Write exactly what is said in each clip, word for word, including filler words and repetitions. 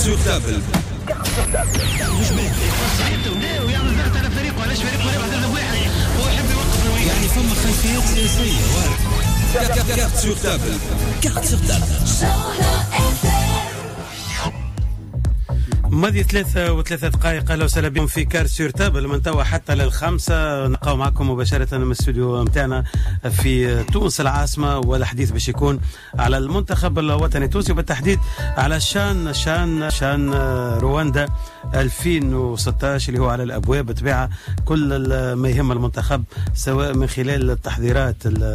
sur table. يعني فما خلفيات سياسية وارد. كارت سور تابل. كارت سور تابل. ماضي ثلاثة وثلاثة دقائق. أهلا وسهلا بكم في كارت سور تابل من توا حتى للخمسة. نلقاو معكم مباشرة من الاستوديو متاعنا في تونس العاصمة، والحديث باش يكون على المنتخب الوطني التونسي، وبالتحديد على شان شان شان رواندا ألفين وستة عشر اللي هو على الأبواب. بطبيعة كل ما يهم المنتخب سواء من خلال التحضيرات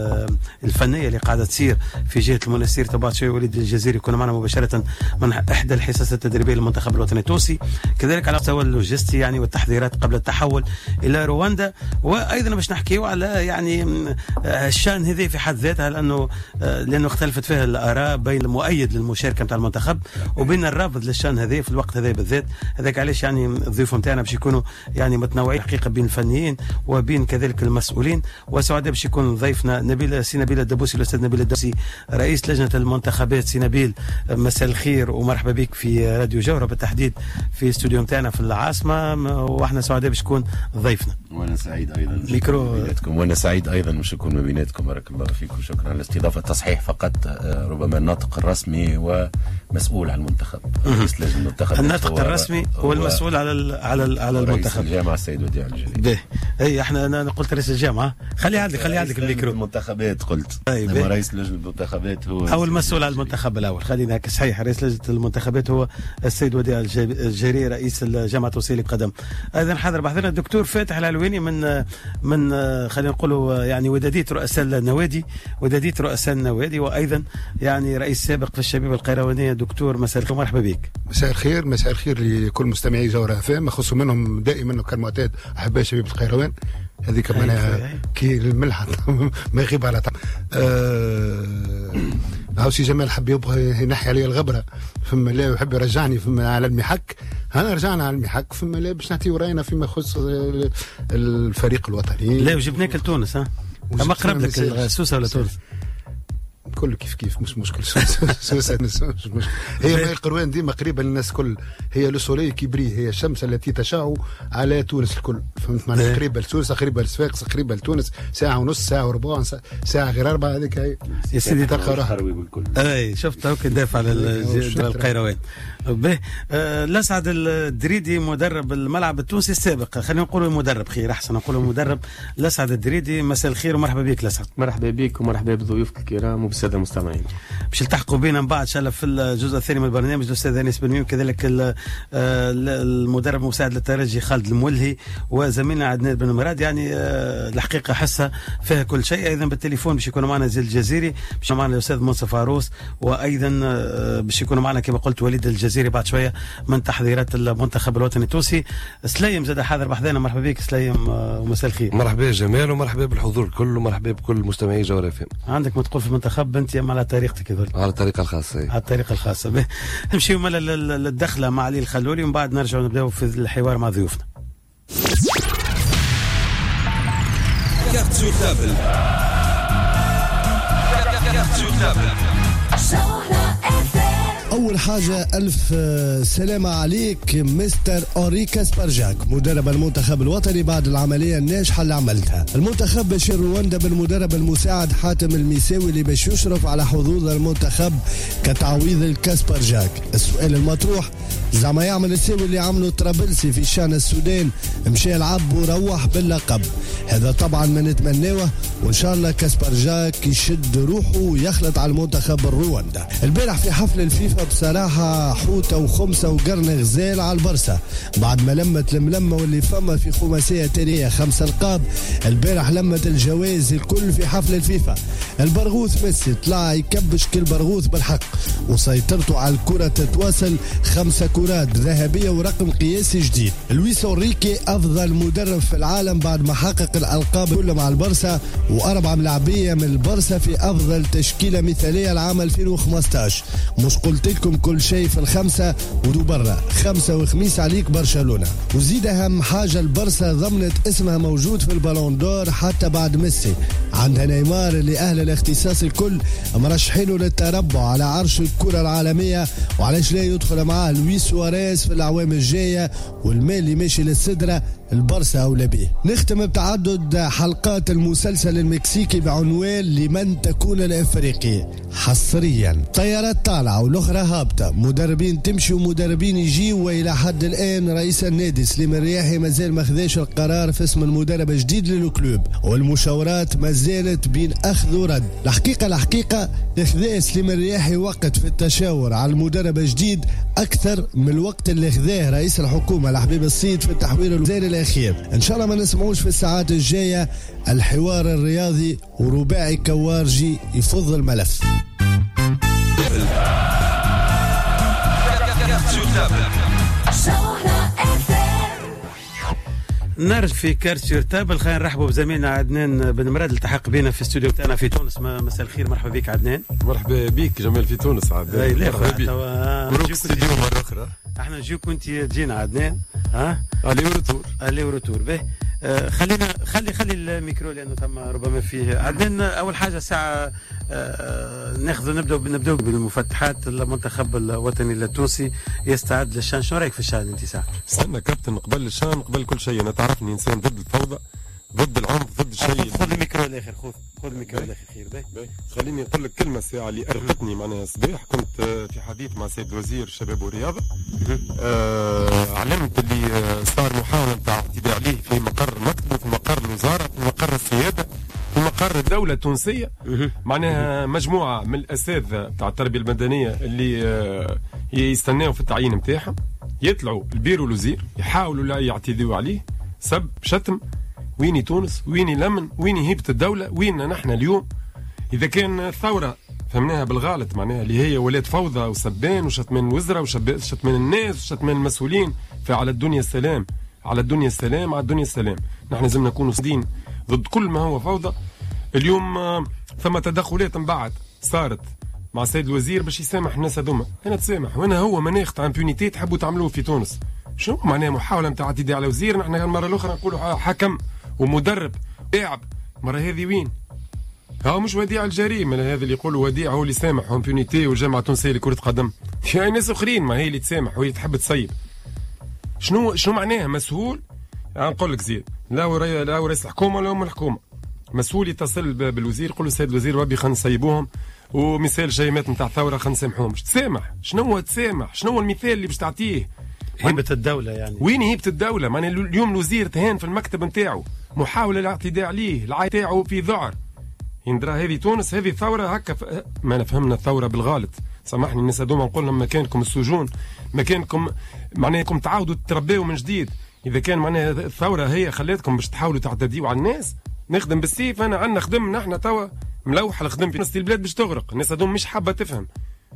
الفنية اللي قاعدة تصير في جهة المنسير تبعت شوي وليد الجزيري، يكون معنا مباشرة من إحدى الحصص التدريبية للمنتخب الوطني التونسي، كذلك على مستوى اللوجستي يعني والتحضيرات قبل التحول إلى رواندا. وأيضا باش نحكيو على يعني الشان هذه في حد ذاتها، لأنه لأنه اختلفت فيها الآراء بين المؤيد للمشاركة نتاع المنتخب وبين الرافض للشان هذه في الوقت هذا بالذات. هذاك علاش يعني الضيوف نتاعنا باش يكونوا يعني متنوعين حقيقة بين الفنيين وبين كذلك المسؤولين. وسعداء باش يكون ضيفنا نبيل سي نبيل الدبوسي، الأستاذ نبيل الدبوسي رئيس لجنة المنتخبات. سي نبيل مساء الخير ومرحبا بك في راديو جوهرة، بالتحديد في استوديو متاعنا في العاصمة، واحنا سعداء باش تكون ضيفنا. وانا سعيد ايضا ميكرو بيناتكم، وانا سعيد ايضا باش نكون ما بيناتكم. بارك الله فيكم، شكرا على الاستضافه. تصحيح فقط، ربما الناطق الرسمي ومسؤول عن المنتخب، رئيس لجنه المنتخب. الناطق الرسمي هو المسؤول على ال على ال على المنتخب. رئيس الجامعه السيد وديع الجزيري. به اي احنا انا قلت رئيس الجامعه، خلي عندك خلي عندك الميكرو. المنتخبات قلت، اما رئيس لجنه المنتخبات هو او المسؤول على المنتخب الاول. خلينا هيك صحيح، رئيس لجنه المنتخبات هو السيد وديع الجزيري رئيس الجامعه التونسيه للقدم. ايضا حاضر بحضرنا الدكتور فاتح العلويني من من خلينا نقولوا يعني وداديه رؤساء النوادي وداديه رؤساء النوادي، وايضا يعني رئيس سابق في الشبيبه القيروانيه. دكتور مساء الخير، مرحبا بك. مساء الخير، مساء الخير لكل مستمعي جوهرة اف ام، خصوصا منهم دائما كالمعتاد احباء شبيبه القيروان. هذه كمان كي الملحة ما يغيب على طعم. أه عاوسي جمال حب يبغى ينحي علي الغبره، ثم لا يحب يرجعني فيما على المحك. هنا رجعنا على المحك، ثم لا باش نعطي وراينا فيما يخص الفريق الوطني. لا وجبناك لتونس، ها اما قرب لك سوسه ولا تونس؟ كله كيف كيف، مش مشكل. سوسة مش مشكل. هي ماء القروان ديما قريبة للناس كل، هي لو سولي كيبري، هي الشمس التي تشع على تونس الكل. فهمت معناها؟ قريبة لسوس، قريبة لصفاقس، قريبة لتونس، ساعة ونص، ساعة وربع، ساعة غير أربعة. هذيك هي يا سيدي تلقى روحها. اي شفت هاك دافع على القيروان. به آه الأسعد الدريدي مدرب الملعب التونسي السابق، خلينا نقولوا مدرب خير احسن نقولوا مدرب. الأسعد الدريدي مساء الخير ومرحبا بك الأسعد. مرحبا بك ومرحبا بضيوفك الكرام وبالساده المستمعين. باش نلتحقوا بينا من بعد ان شاء الله في الجزء الثاني من البرنامج الاستاذ انيس بن ميم، كذلك المدرب المساعد للترجي خالد المولهي، وزميلنا عدنان بن مراد. يعني الحقيقه حصه فيها كل شيء. ايضا بالتليفون باش يكونوا معنا زيد الجزيري، باش معنا الاستاذ منصف عروس، وايضا باش يكونوا معنا كما قلت وليد الجزيري بعد شويه من تحضيرات المنتخب الوطني التونسي. سليم زاد حاضر بحذانا، مرحبا بك سليم ومساء الخير. مرحبا جمال ومرحبا بالحضور الكل ومرحبا بكل مستمعي جوهرة اف ام. عندك ما تقول في المنتخب انت على طريقتك يقول على الطريقه الخاصه. على الطريقه الخاصه. نمشيو مال الدخله مع علي الخلولي، ومن بعد نرجع نبداو في الحوار مع ضيوفنا. كارت سور تابل. كارت سور تابل. أول حاجة ألف سلامة عليك مستر أوري كاسبرجاك، مدرب المنتخب الوطني بعد العملية الناجحة اللي عملتها. المنتخب بشير رواندا بالمدرب المساعد حاتم الميساوي اللي باش يشرف على حظوظ المنتخب كتعويض الكاسبرجاك. السؤال المطروح، زعما يعمل الساوي اللي عمله طرابلسي في شان السودان، مشى يلعب وروح باللقب. هذا طبعا ما نتمناوه، وإن شاء الله كاسبرجاك يشد روحه ويخلط على المنتخب الرواندا. البارح في حفل الفيفا بصراحة حوتة وخمسة وقرن غزال على البرسا، بعد ما لمت الملمة واللي فما في خماسية تاريخية خمسة القاب. البارح لمت الجوائز الكل في حفل الفيفا. البرغوث ميسي طلع يكبش كل برغوث بالحق، وسيطرته على الكرة تتواصل خمسة كرات ذهبية ورقم قياسي جديد. لويس أوريكي أفضل مدرب في العالم بعد ما حقق الألقاب كلها مع البرسا، وأربعة ملاعبية من البرسا في أفضل تشكيلة مثالية العام ألفين وخمسطاش. مش قلت لكم كل شيء في الخمسة ودو برا خمسة وخميس عليك برشلونة. وزيد أهم حاجة، البرسا ضمنت اسمها موجود في البالون دور حتى بعد ميسي. عندها نيمار اللي أهل الاختصاص الكل مرشحينه للتربع على عرش الكرة العالمية، وعلاش لا يدخل معاه لويس سواريز في الأعوام الجاية، والمال اللي ماشي للسدرة البرسا أولى به. نختم بتعدد حلقات المسلسل المكسيكي بعنوان لمن تكون الأفريقي حصريا. طيارات طالعة والأخرى هابطة، مدربين تمشي ومدربين يجي، وإلى حد الآن رئيس النادي سليم الرياحي مازال ما خذاش القرار في اسم المدرب الجديد للكلوب، والمشاورات ما زالت بين أخذ ورد. الحقيقة الحقيقة إخذاء سليم الرياحي وقت في التشاور على المدرب الجديد أكثر من الوقت اللي خذاه رئيس الحكومة الحبيب الصيد في التحويل الوزاري الأخير. إن شاء الله ما نسمعوش في الساعات الجاية الحوار الرياضي ورباعي كوارجي يفض الملف. نرجع في كارت تابل. خلينا نرحبوا بزميلنا عدنان بن مراد التحق بنا في الاستوديو تاعنا في تونس. مساء الخير، مرحبا بك عدنان. مرحبا بك جمال في تونس عدنان. مرحبا بك. مروك استديو مرة أخرى. احنا نجيوك وانت تجينا عدنان. ها علي ورتور علي ورتور به. آه خلينا خلي خلي الميكرو لانه ثم ربما فيه عدنان. اول حاجه ساعه آه ناخذ نبداو نبداو بالمفتحات. المنتخب الوطني التونسي يستعد للشان. شو رايك في الشان انت ساعه؟ استنى كابتن، قبل الشان قبل كل شيء انا تعرفني انسان ضد الفوضى، ضد العنف، ضد الشيء. خذ الميكرو الاخر، خذ خذ الميكرو الاخر خير. باهي خليني نقول لك كلمه ساعه اللي ارقتني معناها صباح. كنت في حديث مع سيد وزير الشباب والرياضه. آه علمت اللي صار محاوله نتاع اعتداء عليه في مقر مكتبه، في مقر الوزاره، في مقر السياده، في مقر الدوله التونسيه. معناها مجموعه من الاساتذه تاع التربيه المدنيه اللي آه يستناو في التعيين نتاعهم يطلعوا البيرو الوزير يحاولوا لا يعتدوا عليه سب شتم. ويني تونس؟ ويني لمن؟ ويني هيبة الدولة؟ ويننا نحن اليوم؟ إذا كان الثورة فهمناها بالغلط معناها اللي هي ولاد فوضى وسبان وشتمان الوزراء وشتمان الناس وشتمان المسؤولين، فعلى الدنيا السلام، على الدنيا السلام، على الدنيا السلام. نحن لازم نكونوا صادين ضد كل ما هو فوضى. اليوم ثم تدخلات من بعد صارت مع السيد الوزير باش يسامح الناس هذوما. أنا تسامح وأنا هو مناخ تاع امبونيتي تحبوا تعملوه في تونس. شنو معناها محاولة نتاع اعتداء على وزير؟ نحن المرة الأخرى نقولوا حكم ومدرب لاعب. مرة هذه وين؟ ها مش وديع الجريمة هذا اللي يقولوا وديع هو اللي سامح وامبونيتي والجامعة التونسية لكرة قدم. في ناس أخرين ما هي اللي تسامح وهي تحب تسيب. شنو شنو معناها مسؤول؟ أنا نقول لك زيد، لا هو لا هو رئيس الحكومة ولا هم الحكومة. مسؤول يتصل بالوزير يقول له السيد الوزير ربي خلينا نسيبوهم، ومثال جايمات نتاع الثورة خلينا نسامحوهم. تسامح؟ شنو هو تسامح؟ شنو هو المثال اللي باش تعطيه؟ هيبة الدولة يعني. وين هيبة الدولة؟ معناها اليوم الوزير تهان في المكتب نتاعو، محاولة الاعتداء عليه، العاي تاعو في ذعر. يندرى هذه تونس، هذه ثورة هكا ف... ما نفهمنا الثورة بالغلط. سامحني الناس هذوما نقول لهم مكانكم السجون، مكانكم معناها تعاودوا تتربيوا من جديد. إذا كان معناها الثورة هي خلاتكم باش تحاولوا تعتديوا على الناس، نخدم بالسيف. أنا عندنا خدم نحن توا ملوحة الخدم في نص البلاد باش تغرق. الناس هذوما مش حابة تفهم.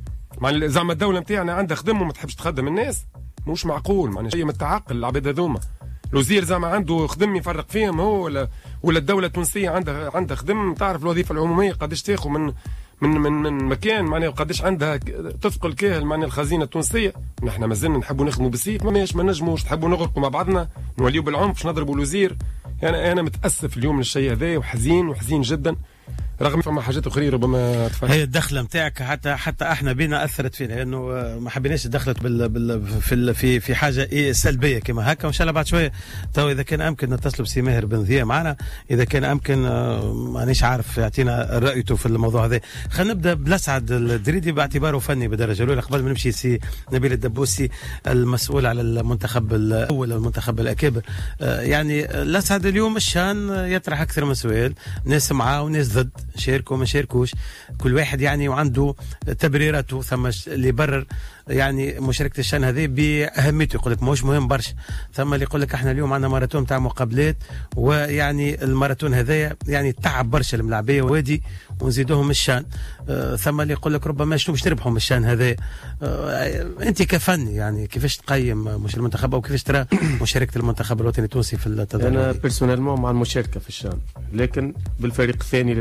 مع زعما الدولة نتاعنا عندها خدم وما تحبش تخدم الناس. مش معقول معناها شيء متعقل العباد هذوما. الوزير زعما عنده خدم يفرق فيهم هو، ولا ولا الدوله التونسيه عندها عندها خدم تعرف الوظيفه العموميه قداش تاخذ من من من, من مكان معناها وقداش عندها تثقل كاهل معناها الخزينه التونسيه. نحن مازلنا نحبوا نخدموا بالسيف، ماش ما نجموش نحبوا نغرقوا مع بعضنا نوليوا بالعنف باش نضربوا الوزير. يعني انا متاسف اليوم للشيء هذا وحزين وحزين جدا، رغم فما حاجات اخرى ربما تفهم. هي الدخله نتاعك حتى حتى احنا بينا اثرت فينا لانه ما حبيناش دخلت بال بال في في في حاجه إيه سلبيه كما هكا. وان شاء الله بعد شويه تو اذا كان امكن نتصلوا بسي ماهر بن ضياء معنا، اذا كان امكن مانيش عارف يعطينا رايته في الموضوع هذا. خلينا نبدا بلسعد الدريدي باعتباره فني بالدرجه الاولى قبل ما نمشي سي نبيل الدبوسي المسؤول على المنتخب الاول المنتخب الاكابر. يعني لسعد اليوم الشان يطرح اكثر من سؤال، ناس معاه وناس ضد، شاركوا ما شاركوش، كل واحد يعني وعنده تبريراته. ثم اللي يبرر يعني مشاركه الشان هذه باهميته، يقول لك مش مهم برشا. ثم اللي يقول لك احنا اليوم عندنا ماراثون تاع مقابلات، ويعني الماراثون هذايا يعني تعب برشا الملاعبيه وادي ونزيدوهم الشان. آه ثم اللي يقول لك ربما شنو باش تربحوا من الشان هذا. آه انت كفني يعني كيفاش تقيم مش المنتخب او كيفاش ترى مشاركه المنتخب الوطني التونسي في التدرج؟ انا بيرسونيلمون مع المشاركه في الشان، لكن بالفريق الثاني اللي لعب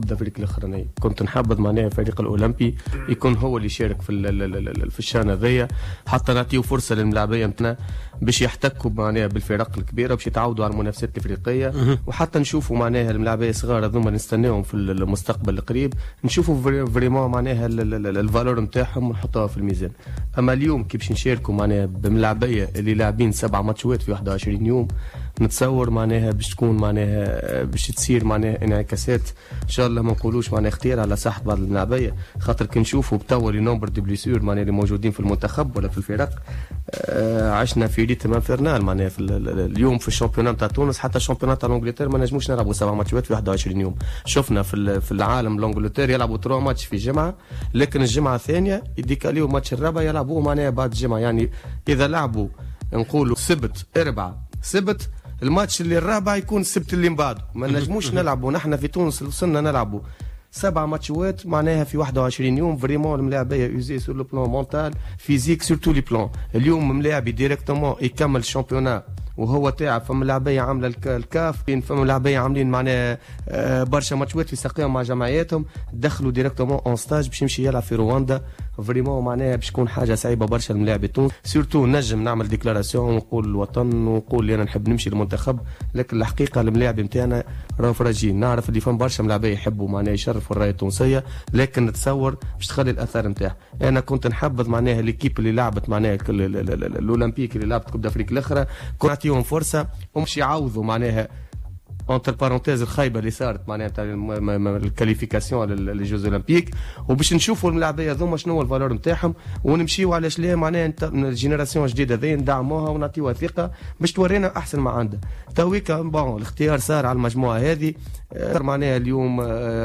الكوب دافريك الاخرانيه. كنت نحبذ معناها الفريق الاولمبي يكون هو اللي يشارك في في الشان هذايا، حتى نعطيو فرصه للملاعبيه نتاعنا باش يحتكوا معناها بالفرق الكبيره باش يتعودوا على المنافسات الافريقيه، وحتى نشوفوا معناها الملاعبيه الصغار هذوما نستناهم في المستقبل القريب، نشوفوا فريمون معناها الفالور نتاعهم ونحطوها في الميزان. اما اليوم كي باش نشاركوا معناها بملاعبيه اللي لاعبين سبع ماتشات في واحد وعشرين يوم، نتصور معناها باش تكون معناها باش تصير معناها انعكاسات ان شاء الله ما نقولوش معناها اختيار على صحه بعض الملاعبيه، خاطر كي نشوفوا بتوا لي نومبر دي بليسور معناها اللي موجودين في المنتخب ولا في الفرق، آه عشنا في ريتم انفرنال معناها في اليوم في الشامبيونات تاع تونس، حتى الشامبيونات تاع انجلترا ما نجموش نلعبوا سبع ماتشات في واحد وعشرين يوم. شفنا في في العالم الانجلتير يلعبوا ثلاثة ماتش في الجمعه، لكن الجمعه الثانيه يديكاليو ماتش الرابع يلعبوه معناها بعد الجمعه، يعني اذا لعبوا نقولوا سبت اربعه سبت، الماتش اللي الرابع يكون السبت اللي من بعده. ما نجموش نلعبوا نحن في تونس وصلنا نلعبوا سبع ماتشات معناها في واحد وعشرين يوم. فريمون الملاعبيه يوزي سور لو بلان مونتال فيزيك سور تو لي بلان. اليوم ملاعبي ديريكتومون يكمل الشامبيونات وهو تاعب، فما لاعبيه عامله الكاف، فما لاعبيه عاملين معناها برشا ماتشات في ساقيهم مع جمعياتهم، دخلوا ديريكتومون اون ستاج باش يمشي يلعب في رواندا. فريمون معناها باش تكون حاجه صعيبه برشا للاعبي تونس، سورتو نجم نعمل ديكلاراسيون ونقول الوطن ونقول لي انا نحب نمشي للمنتخب، لكن الحقيقه الملاعبي نتاعنا راهو فراجين. نعرف اللي فما برشا ملاعبيه يحبوا معناها يشرفوا الرايه التونسيه، لكن نتصور باش تخلي الاثار نتاعها. انا كنت نحبذ معناها ليكيب اللي لعبت معناها الاولمبيك اللي لعبت كوب دافريك الاخرى، كنت نعطيهم فرصه ومش يعوضوا معناها اونتر بارونتيز الخايبه اللي صارت معناها تاع الكاليفيكاسيون للجوز اولمبيك، وباش نشوفوا الملاعبيه هذوما شنو هو الفالور نتاعهم ونمشيو علاش لا معناها الجينيراسيون الجديده ذي ندعموها ونعطيوها ثقه باش تورينا احسن ما عندها. تويكا بون الاختيار صار على المجموعه هذه معناها اليوم،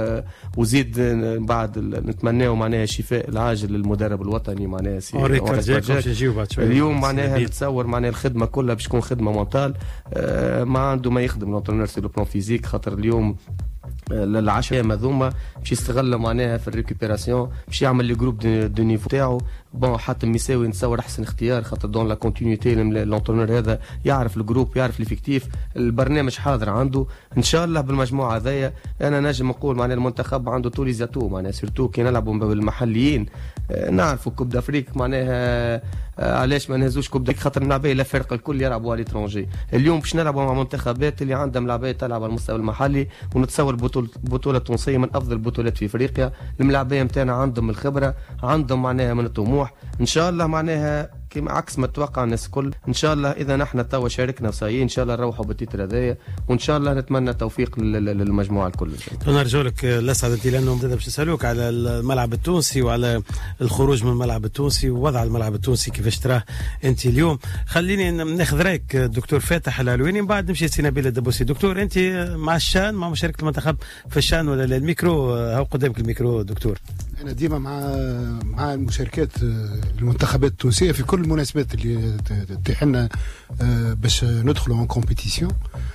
وزيد بعد نتمناو معناها الشفاء العاجل للمدرب الوطني معناها سي اليوم معناها نتصور معناها الخدمه كلها باش تكون خدمه مونتال، ما عنده ما يخدم لونترونور سي لو بلان فيزيك، خاطر اليوم العشرة مذومه باش يستغل معناها في الريكوبيراسيون باش يعمل لي جروب دو نيفو تاعو. بون حتى مساوي نتصور احسن اختيار، خاطر دون لا كونتينيتي لونترونور هذا يعرف الجروب يعرف الافكتيف، البرنامج حاضر عنده. ان شاء الله بالمجموعه هذيا انا نجم نقول معناها المنتخب عنده طول زاتو معناها سيرتو كي نلعبوا بالمحليين، نعرفوا كوب دافريك معناها علاش ما نهزوش كوب دافريك، خاطر الملاعبيه لا فرق الكل يلعبوا على الاترونجي. اليوم باش نلعبوا مع منتخبات اللي عندها ملاعبيه تلعب على المستوى المحلي، ونتصور البطوله البطوله التونسيه من افضل البطولات في افريقيا. الملاعبيه نتاعنا عندهم الخبره، عندهم معناها من الطموح، ان شاء الله معناها كما عكس ما تتوقع الناس الكل. ان شاء الله اذا نحن توا شاركنا وصايين ان شاء الله نروحوا بالتيتر هذايا، وان شاء الله نتمنى التوفيق للمجموعه الكل. نرجو لك الاسعد انت، لانه باش نسالوك على الملعب التونسي وعلى الخروج من الملعب التونسي ووضع الملعب التونسي كيفاش تراه انت اليوم. خليني ناخذ رايك دكتور فاتح العلويني، من بعد نمشي سينابيل الدبوسي. دكتور انت مع الشان مع مشاركه المنتخب في الشان ولا الميكرو؟ هاو قدامك الميكرو دكتور. انا ديما مع مع المشاركات المنتخبات التونسيه في كل المناسبات اللي تتيح لنا باش ندخلوا اون كومبيتيسيون،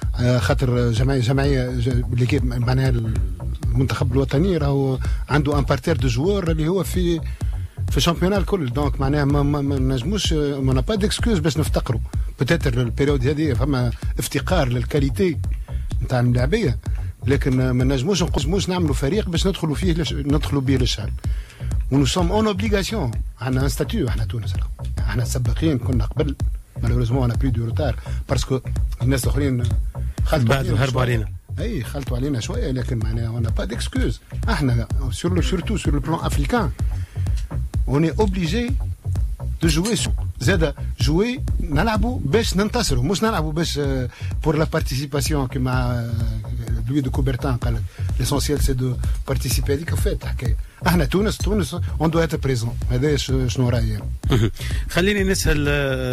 خاطر جمعيه جمعيه معناها المنتخب الوطني راهو عنده ان بارتير دو جوار اللي هو في في الشامبيونات الكل. دونك معناها ما نجموش ما با ديكسكوز باش نفتقروا. بوتيتر البيريود هذه فما افتقار للكاليتي نتاع الملاعبيه، لكن ما نجموش نقوموش نعملوا فريق باش ندخلوا فيه لش... ندخلوا به للشان. ونو سوم اون اوبليغاسيون، عندنا ان ستاتيو احنا تونس، احنا سباقين كنا قبل مالوريزمون انا بلو دو روتار باسكو الناس الاخرين خلطوا علينا هربوا علينا اي خلطوا علينا شويه، لكن معناها انا با ديكسكوز. احنا سور لو سورتو سور لو بلان افريكان اون اي اوبليجي دو جوي زاد جوي نلعبوا باش ننتصروا، مش نلعبوا باش بور لا بارتيسيباسيون كيما لوي دو كوبرتان قال ليسونسيال سي دو بارتيسيبي. هذيك فات الحكايه. احنا تونس تونس اون دو اتر بريزون. هذا شنو رايي؟ خليني نسال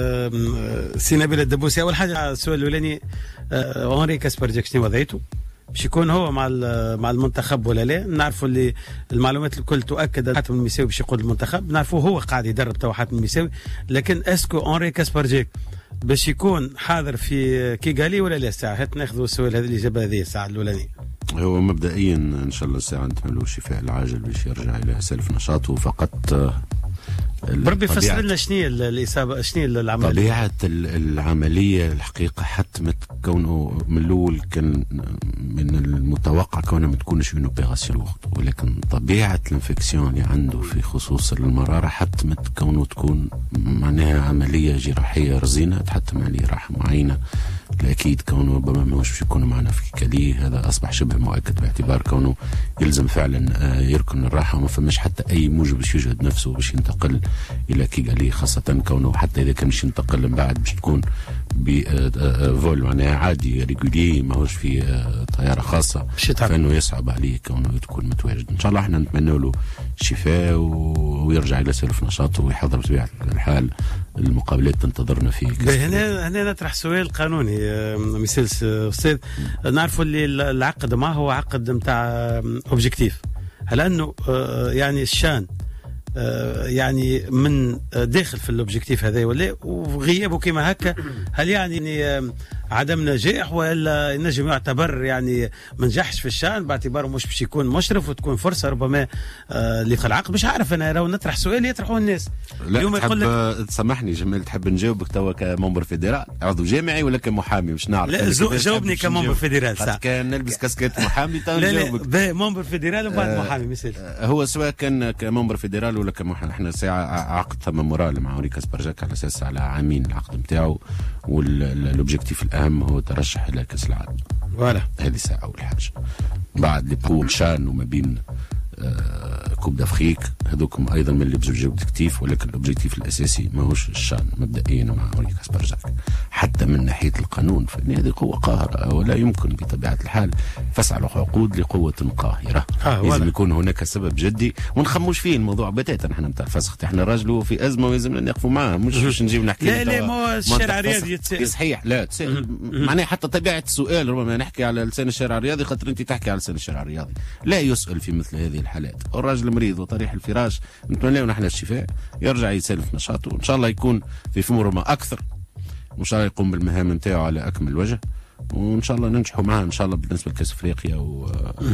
سي نبيل الدبوسي. اول حاجه السؤال الاولاني، اونري كاسبرجاك شنو وضعيته؟ باش يكون هو مع مع المنتخب ولا لا؟ نعرفوا اللي المعلومات الكل تؤكد حاتم المساوي باش يقود المنتخب، نعرفوا هو قاعد يدرب تو حاتم المساوي، لكن اسكو اونري كاسبرجاك باش يكون حاضر في كيغالي ولا لا؟ الساعه هات ناخذوا السؤال هذا الاجابه هذه الساعه الاولانيه. هو مبدئيا ان شاء الله الساعه نتمنى له الشفاء العاجل باش يرجع الى سلف نشاطه، فقط بربي فسر لنا شنو الاصابه، شنو العمليه؟ طبيعه العمليه الحقيقه حتمت كونه من الاول كان من المتوقع كونها ما تكونش من اوبيراسيون وقت، ولكن طبيعه الانفكسيون اللي عنده في خصوص المراره حتمت كونه تكون معناها عمليه جراحيه رزينه تحتم عليه راحه معينه. اكيد كونه ربما ماهوش باش يكون معنا في كاليه، هذا اصبح شبه مؤكد باعتبار كونه يلزم فعلا يركن الراحه وما فماش حتى اي موجب باش يجهد نفسه باش ينتقل الى كيغالي، خاصه كونه حتى اذا كان باش ينتقل من بعد باش تكون بفول معناها عادي ريغولي ماهوش في طياره خاصه، فانه يصعب عليه كونه تكون متواجد. ان شاء الله احنا نتمنى له الشفاء ويرجع الى سلف نشاطه ويحضر بطبيعه الحال المقابلات تنتظرنا فيه. هنا هنا نطرح سؤال قانوني مسلس استاذ، نعرفوا اللي العقد ما هو عقد نتاع اوبجيكتيف، هل انه يعني الشان يعني من داخل في الاوبجيكتيف هذا ولا وغيابه كما هكا هل يعني عدم نجاح ولا ينجم يعتبر يعني ما نجحش في الشان باعتباره مش باش يكون مشرف وتكون فرصه ربما اللي في العقد؟ مش عارف انا راهو نطرح سؤال يطرحوه الناس. اليوم يقول لك تسامحني جمال تحب نجاوبك توا كممبر فيدرال عضو جامعي ولا كمحامي؟ مش نعرف. لا جاوبني كممبر فيدرال ساعه كان نلبس كاسكيت محامي تو نجاوبك. لا ممبر فيدرال وبعد آه محامي مثال. هو سواء كان كممبر فيدرال ولا كمحامي احنا ساعه عقد ثم مورال مع اوريكاس برجاك على اساس على عامين العقد نتاعو، والاوبجيكتيف الاهم هو ترشح الى كاس العالم. فوالا هذه ساعه اول حاجه. بعد اللي بقوا شان وما بين آه كوب دافريك هذوكم ايضا من الاوبجيكتيف، ولكن الاوبجيكتيف الاساسي ماهوش الشان مبدئيا مع اوريكاس برجاك. حتى من ناحيه القانون فان هذه قوه قاهره ولا يمكن بطبيعه الحال فسع العقود لقوه قاهره. آه لازم يكون هناك سبب جدي ونخموش فيه الموضوع بتاتا. احنا نتاع الفسخ احنا راجلوا في ازمه ولازم نقفوا معاه، مش باش نجيب نحكي لا لا مو الشارع الرياضي يتسائل صحيح. لا معناها حتى طبيعه السؤال ربما نحكي على لسان الشارع الرياضي خاطر انت تحكي على لسان الشارع الرياضي لا يسأل في مثل هذه الحالات. الراجل مريض وطريح الفراش نتمنى له نحن الشفاء، يرجع يسالف نشاطه ان شاء الله يكون في فورمه اكثر وان شاء الله يقوم بالمهام نتاعو على اكمل وجه، وان شاء الله ننجحوا معاه ان شاء الله بالنسبه لكاس افريقيا. و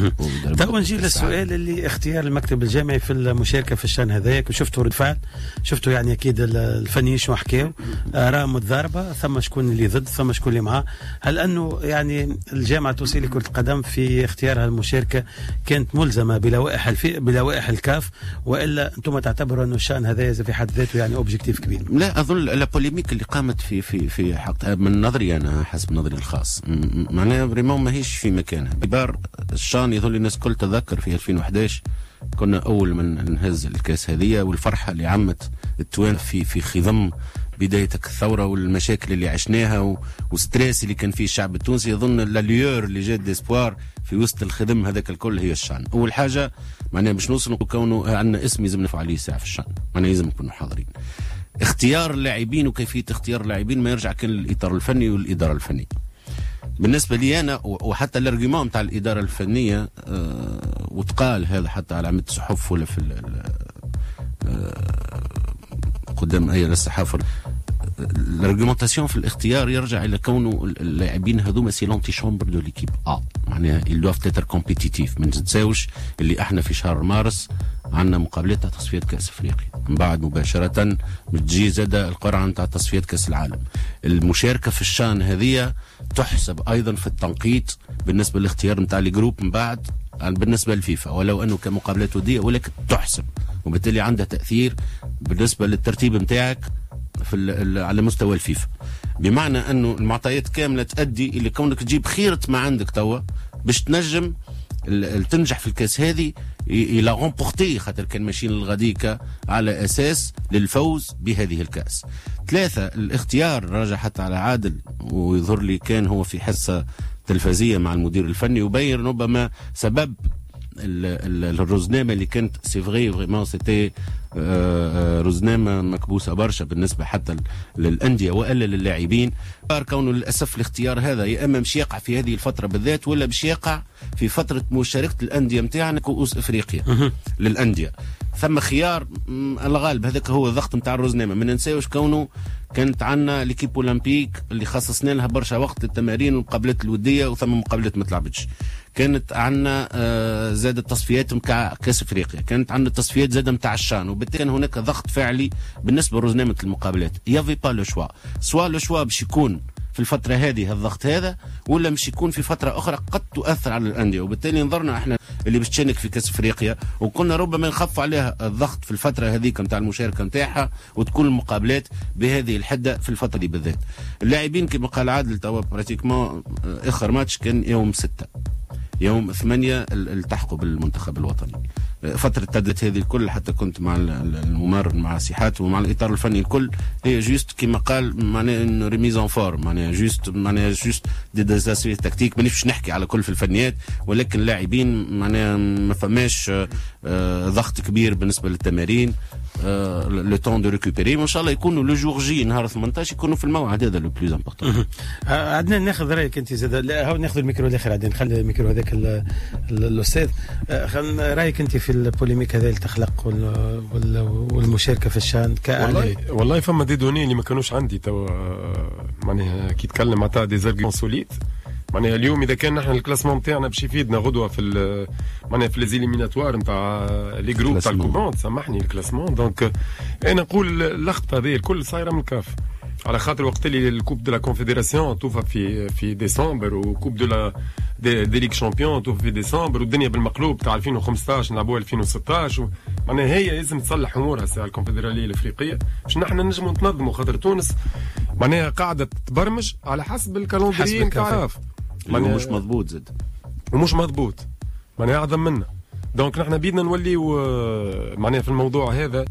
تو نجي للسؤال اللي اختيار المكتب الجامعي في المشاركه في الشان هذاك، وشفتوا رد فعل، شفتوا يعني اكيد الفنيين شنو حكاوا، اراء متضاربه، ثم شكون اللي ضد ثم شكون اللي معاه. هل انه يعني الجامعه التونسيه لكره القدم في اختيارها المشاركه كانت ملزمه بلوائح الفي... بلوائح الكاف، والا انتم تعتبروا انه الشان هذا في حد ذاته يعني اوبجيكتيف كبير؟ لا اظن البوليميك اللي قامت في في في حق من نظري انا حسب نظري الخاص معناها بريمون ماهيش في مكانها. ببار الشان يظل الناس كل تذكر في ألفين وأحد عشر كنا اول من نهز الكاس هذه، والفرحه اللي عمت التوان في في خضم بدايه الثوره والمشاكل اللي عشناها والستريس اللي كان فيه الشعب التونسي. يظن الليور اللي جات ديسبوار في وسط الخدم هذاك الكل هي الشان. اول حاجه معناها باش نوصلوا كونه عندنا اسم لازم نفعل عليه ساعه في الشان، معناها لازم نكونوا حاضرين. اختيار اللاعبين وكيفيه اختيار اللاعبين ما يرجع كان للاطار الفني والاداره الفنيه. بالنسبة لي أنا وحتى الارجيومون تاع الإدارة الفنية أه وتقال هذا حتى على عمد الصحف ولا في أه قدام أي الصحافة، الارجيومونتاسيون في الاختيار يرجع إلى كونه اللاعبين هذوما سي لونتي شومبر دو ليكيب اه معناها ils doivent être compétitifs. ما ننساوش اللي احنا في شهر مارس عندنا مقابلات تاع تصفيات كأس أفريقيا، من بعد مباشرة بتجي زاد القرعة نتاع تصفيات كأس العالم. المشاركة في الشان هذه تحسب أيضا في التنقيط بالنسبة للاختيار نتاع الجروب من بعد بالنسبة للفيفا، ولو أنه كمقابلات ودية ولكن تحسب، وبالتالي عندها تأثير بالنسبة للترتيب نتاعك في على مستوى الفيفا. بمعنى أنه المعطيات كاملة تؤدي إلى كونك تجيب خيرة ما عندك توا باش تنجم تنجح في الكاس هذه الى غومبورتي، خاطر كان ماشيين للغديكا على اساس للفوز بهذه الكاس. ثلاثه الاختيار راجع حتى على عادل، ويظهر لي كان هو في حصه تلفزيه مع المدير الفني وبين ربما سبب الرزنامه اللي كانت سي فغي فريمون سيتي رزنامه مكبوسه برشا بالنسبه حتى للانديه والا للاعبين. كونه للاسف الاختيار هذا يا اما مش يقع في هذه الفتره بالذات ولا مش يقع في فتره مشاركه الانديه نتاعنا كؤوس افريقيا للانديه. ثم خيار الغالب هذاك هو الضغط نتاع الرزنامه. ما ننساوش كونه كانت عندنا ليكيب اولمبيك اللي خصصنا لها برشا وقت للتمارين والمقابلات الوديه وثم مقابلات ما تلعبتش. كانت عندنا آه زاد التصفيات نتاع كاس افريقيا، كانت عندنا التصفيات زاد نتاع الشان، وبالتالي كان هناك ضغط فعلي بالنسبه لرزنامه المقابلات. يافي با لو شوا، سوا لو شوا باش يكون في الفترة هذه الضغط هذا ولا مش يكون في فترة أخرى قد تؤثر على الأندية. وبالتالي نظرنا احنا اللي باش تشارك في كأس أفريقيا وكنا ربما نخف عليها الضغط في الفترة هذيك نتاع المشاركة نتاعها وتكون المقابلات بهذه الحدة في الفترة دي بالذات. اللاعبين كما قال عادل توا براتيكمون آخر ماتش كان يوم ستة، يوم ثمانية التحقوا بالمنتخب الوطني. فترة التدريب هذه الكل حتى كنت مع الممرض مع سيحات ومع الإطار الفني الكل هي جوست كما قال معناها انه ريميز اون فورم، معناها جوست معناها جوست دي ديزاسيس تكتيك. مانيش نحكي على كل في الفنيات ولكن اللاعبين معناها ما فماش ضغط كبير بالنسبة للتمارين، لو طون دو ريكوبيري. وان شاء الله يكونوا لو جور جي نهار ثمانية عشر يكونوا في الموعد هذا لو بلوز امبورطون. عندنا ناخذ رايك انت زاد، هاو ناخذ الميكرو الاخر عندنا نخلي الميكرو هذاك الاستاذ. رايك انت في البوليميك هذا اللي تخلق والمشاركه في الشان كاعلام؟ والله والله فما دي دوني اللي ما كانوش عندي توا، معناها كي يتكلم مع تاع دي زارغيون سوليد. معناها اليوم اذا كان نحن الكلاسمون نتاعنا باش يفيدنا غدوه في معناها في ليزيليميناتوار نتاع لي جروب تاع الكوبون، سامحني الكلاسمون. دونك انا نقول اللخط هذه الكل صايره من الكاف، على خاطر وقت اللي الكوب دو لا كونفدراسيون توفى في في ديسمبر وكوب دو لا دي, دي ليغ شامبيون توفى في ديسمبر والدنيا بالمقلوب تاع ألفين وخمسطاش نلعبوها ألفين وستطاش. معناها هي لازم تصلح امورها ساعه الكونفدراليه الافريقيه باش نحن نجموا نتنظموا، خاطر تونس معناها قاعده تبرمج على حسب الكالندري نتاع الكاف مش مضبوط زاد ومش مضبوط معناها اعظم منا. دونك نحن بيدنا نوليو معناها في الموضوع هذا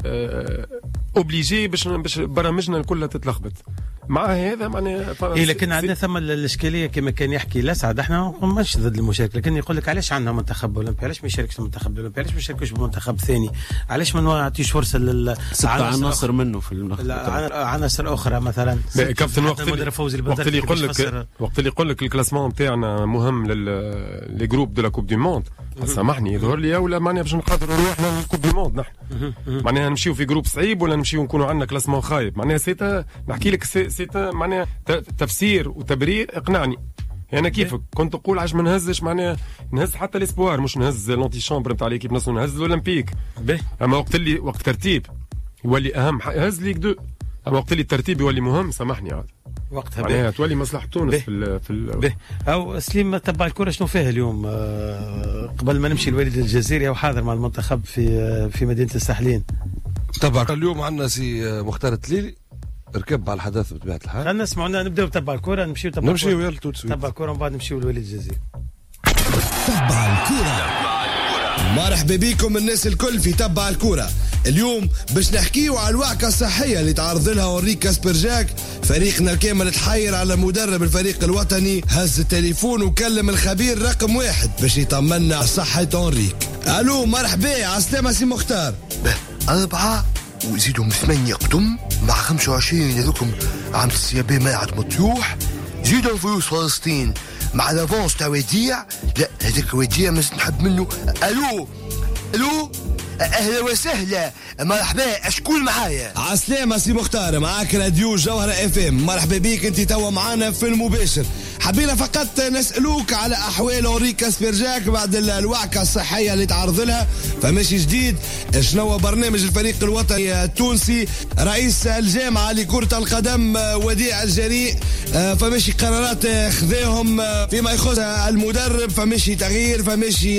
اوبليجي باش باش برامجنا كلها تتلخبط مع هذا معناها. إيه لكن عندنا ثم الاشكاليه كما كان يحكي لسعد، احنا مش ضد المشاركه لكن يقول لك علاش عندنا منتخب اولمبي، علاش ما يشاركش المنتخب الاولمبي، علاش ما يشاركوش بمنتخب ثاني، علاش ما نعطيش فرصه لل عناصر منه في عناصر اخرى مثلا. كابتن وقت وقت اللي يقول لك وقت اللي يقول لك الكلاسمون نتاعنا مهم للي جروب دو لا كوب دو موند، سامحني يظهر لي اولى معناها باش نقدروا روحنا للكوب دو موند نحن معناها نمشيو في جروب صعيب ولا نمشيو نكونوا عندنا كلاسمون خايب. معناها سيتا نحكي لك سيتا معناها تفسير وتبرير اقنعني. يعني كيفك كنت تقول عاش ما نهزش معناها نهز حتى الاسبوار مش نهز لونتي شامبر نتاع ليكيب ناس نهز الاولمبيك. اما وقت اللي وقت ترتيب يولي اهم هز ليك دو، اما وقت اللي الترتيب يولي مهم سامحني عاد وقتها معناها تولي مصلحه تونس في ال في ال او سليم تبع الكره شنو فيها اليوم آه قبل ما نمشي الوليد الجزيري او حاضر مع المنتخب في في مدينه الساحلين. طبعا اليوم عندنا سي مختار التليلي ركب على الحدث بطبيعه الحال. خلينا نسمعوا نبداو تبع الكره نمشيو تبع نمشيو يلا تو تسويت تبع الكره ومن بعد نمشيو للوليد الجزيري. تبع الكره. مرحبا بكم الناس الكل في تبع الكرة. اليوم باش نحكيو على الوعكة الصحية اللي تعرض لها اوريك كاسبرجاك. فريقنا الكامل تحير على مدرب الفريق الوطني، هز التليفون وكلم الخبير رقم واحد باش يطمنا على صحة اوريك. الو مرحبا عسلامة سي مختار. أربعة وزيدهم ثمانية قدم مع خمسة وعشرين هذوكم عام السيابي ملعب مطروح، زيدهم فلوس فلسطين مع لافونس تاع وديع. لا هذاك وديع ما نحب منه. الو الو اهلا وسهلا مرحبا اشكون معايا؟ عسلامة سي مختار معاك راديو جوهرة اف ام. مرحبا بيك انت توا معانا في المباشر. حبينا فقط نسألوك على احوال اوريك كاسبرجاك بعد الوعكة الصحية اللي تعرض لها، فماشي جديد شنو برنامج الفريق الوطني التونسي؟ رئيس الجامعة لكرة القدم وديع الجريء فماشي قرارات خذاهم فيما يخص المدرب، فماشي تغيير فماشي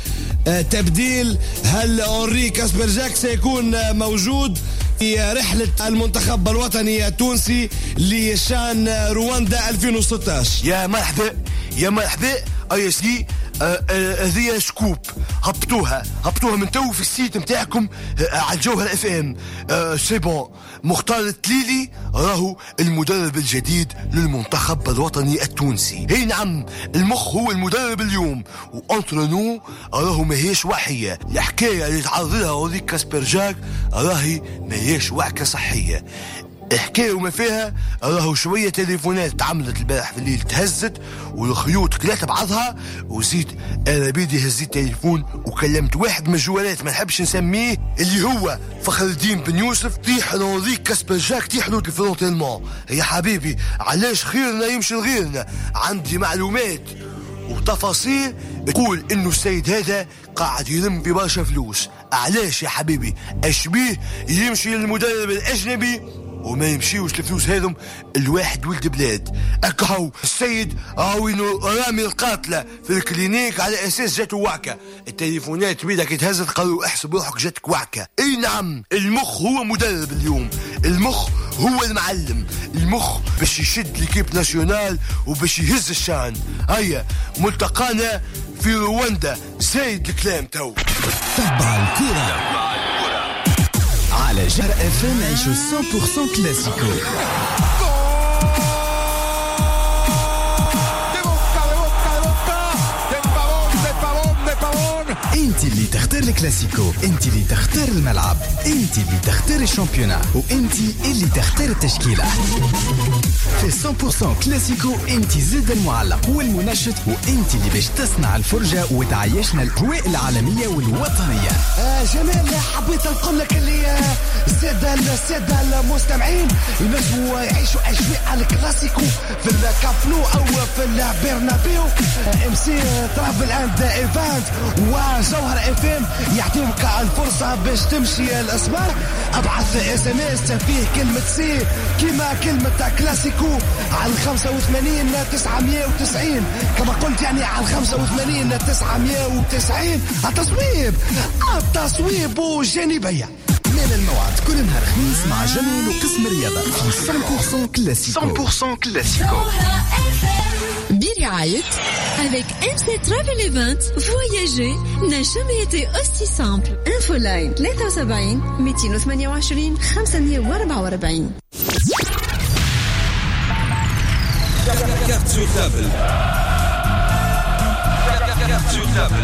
تبديل. هل اوري كاسبرجاك سيكون موجود في رحلة المنتخب الوطني التونسي لشان رواندا ألفين وستطاش؟ يا مرحبا يا مرحبا اي سي هذه سكوب هبطوها هبطوها من تو في السيت نتاعكم على الجوهر اف ام. سي بون مختار التليلي راهو المدرب الجديد للمنتخب الوطني التونسي. اي نعم المخ هو المدرب اليوم وانترنو راهو ماهيش وحيه. الحكايه اللي تعرض لها اوريك كاسبرجاك راهي ماهيش وعكه صحيه. حكايه وما فيها، راهو شويه تليفونات تعملت البارح في الليل تهزت والخيوط كلات بعضها، وزيد انا بيدي هزيت تليفون وكلمت واحد من الجوالات ما نحبش نسميه اللي هو فخر الدين بن يوسف. طيح اوريك كاسبر جاك طيح له تليفون تلمون. يا حبيبي علاش خيرنا يمشي لغيرنا؟ عندي معلومات وتفاصيل تقول انه السيد هذا قاعد يلم ببرشا فلوس. علاش يا حبيبي؟ اشبيه يمشي للمدرب الاجنبي وما يمشيوش الفلوس هذم الواحد ولد بلاد. اكهو السيد راوينو رامي القاتله في الكلينيك على اساس جاتو وعكه. التليفونات بيدك يتهزت قالوا احسب روحك جاتك وعكه. اي نعم، المخ هو مدرب اليوم، المخ هو المعلم، المخ باش يشد ليكيب ناسيونال وباش يهز الشان. هيا ملتقانا في رواندا، زايد الكلام تو. تبع الكرة على جرأة اف ام. عيشوا مية بالمية كلاسيكو. انت اللي تختار الكلاسيكو، انت اللي تختار الملعب، انت اللي تختار الشامبيونا، وانت اللي تختار التشكيلة. في مية بالمية كلاسيكو انت زد المعلق والمنشط، وانت اللي باش تصنع الفرجة وتعيشنا الاجواء العالمية والوطنية. آه جمال، حبيت نقول لك اللي السادة السادة المستمعين ينجموا يعيشوا اجواء الكلاسيكو في الكاب نو او في البرنابيو. ام سي ترافل اند ايفنت وجوهر اف ام يعطيوك الفرصه باش تمشي الاسبوع. ابعث اس ام اس فيه كلمه سي كيما كلمه كلاسيكو على خمسة وثمانين تسعمية وتسعين، كما قلت يعني على خمسة وثمانين تسعمية وتسعين. التصويب التصويب وجانبيه من الموعد كل نهار خميس مع جمال وقسم الرياضة في مية بالمية كلاسيكو. مية بالمية كلاسيكو برعاية avec ام سي Travel Event. Voyager n'a jamais été aussi simple. Infoline ثلاثة وسبعين مئتين وثمانية وعشرين خمسمية وأربعة وأربعين. Carte sur table. Carte sur table.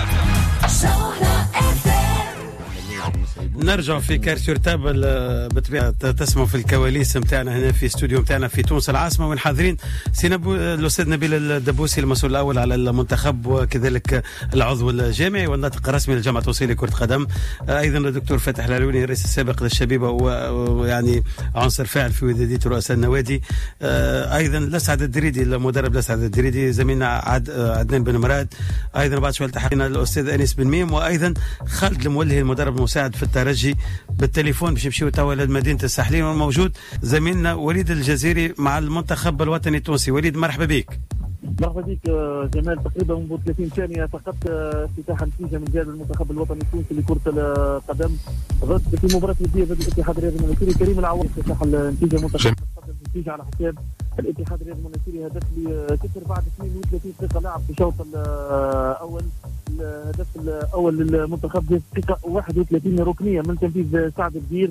نرجع في كارت تابل. بطبيعة تسمعوا في الكواليس متاعنا هنا في استوديو متاعنا في تونس العاصمة، وين حاضرين سي نبو الأستاذ نبيل الدبوسي المسؤول الأول على المنتخب، وكذلك العضو الجامعي والناطق الرسمي للجامعة التونسية لكرة القدم، أيضا الدكتور فاتح العلوني الرئيس السابق للشبيبة ويعني عنصر فاعل في ودادية رؤساء النوادي، أيضا الأسعد الدريدي المدرب الأسعد الدريدي، زميلنا عد عدنان بن مراد، أيضا بعد شوية التحقينا الأستاذ أنيس بن ميم، وأيضا خالد المولهي المدرب المساعد في الترجي بالتليفون باش يمشيو توا لمدينه الساحلين. وموجود زميلنا وليد الجزيري مع المنتخب الوطني التونسي. وليد مرحبا بك. مرحبا بك جمال. تقريبا منذ ثلاثين ثانيه فقط افتتاح النتيجه من جانب المنتخب الوطني التونسي لكره القدم ضد في مباراه وديه ضد الاتحاد الرياضي المنستيري. كريم العوضي افتتح النتيجه المنتخب النتيجه على حساب الاتحاد الرياضي المنستيري. هدف لكثر بعد اثنين وثلاثين دقيقه لعب في الشوط الاول. الهدف الاول للمنتخب في دقيقه واحد وثلاثين ركنيه من تنفيذ سعد الدير.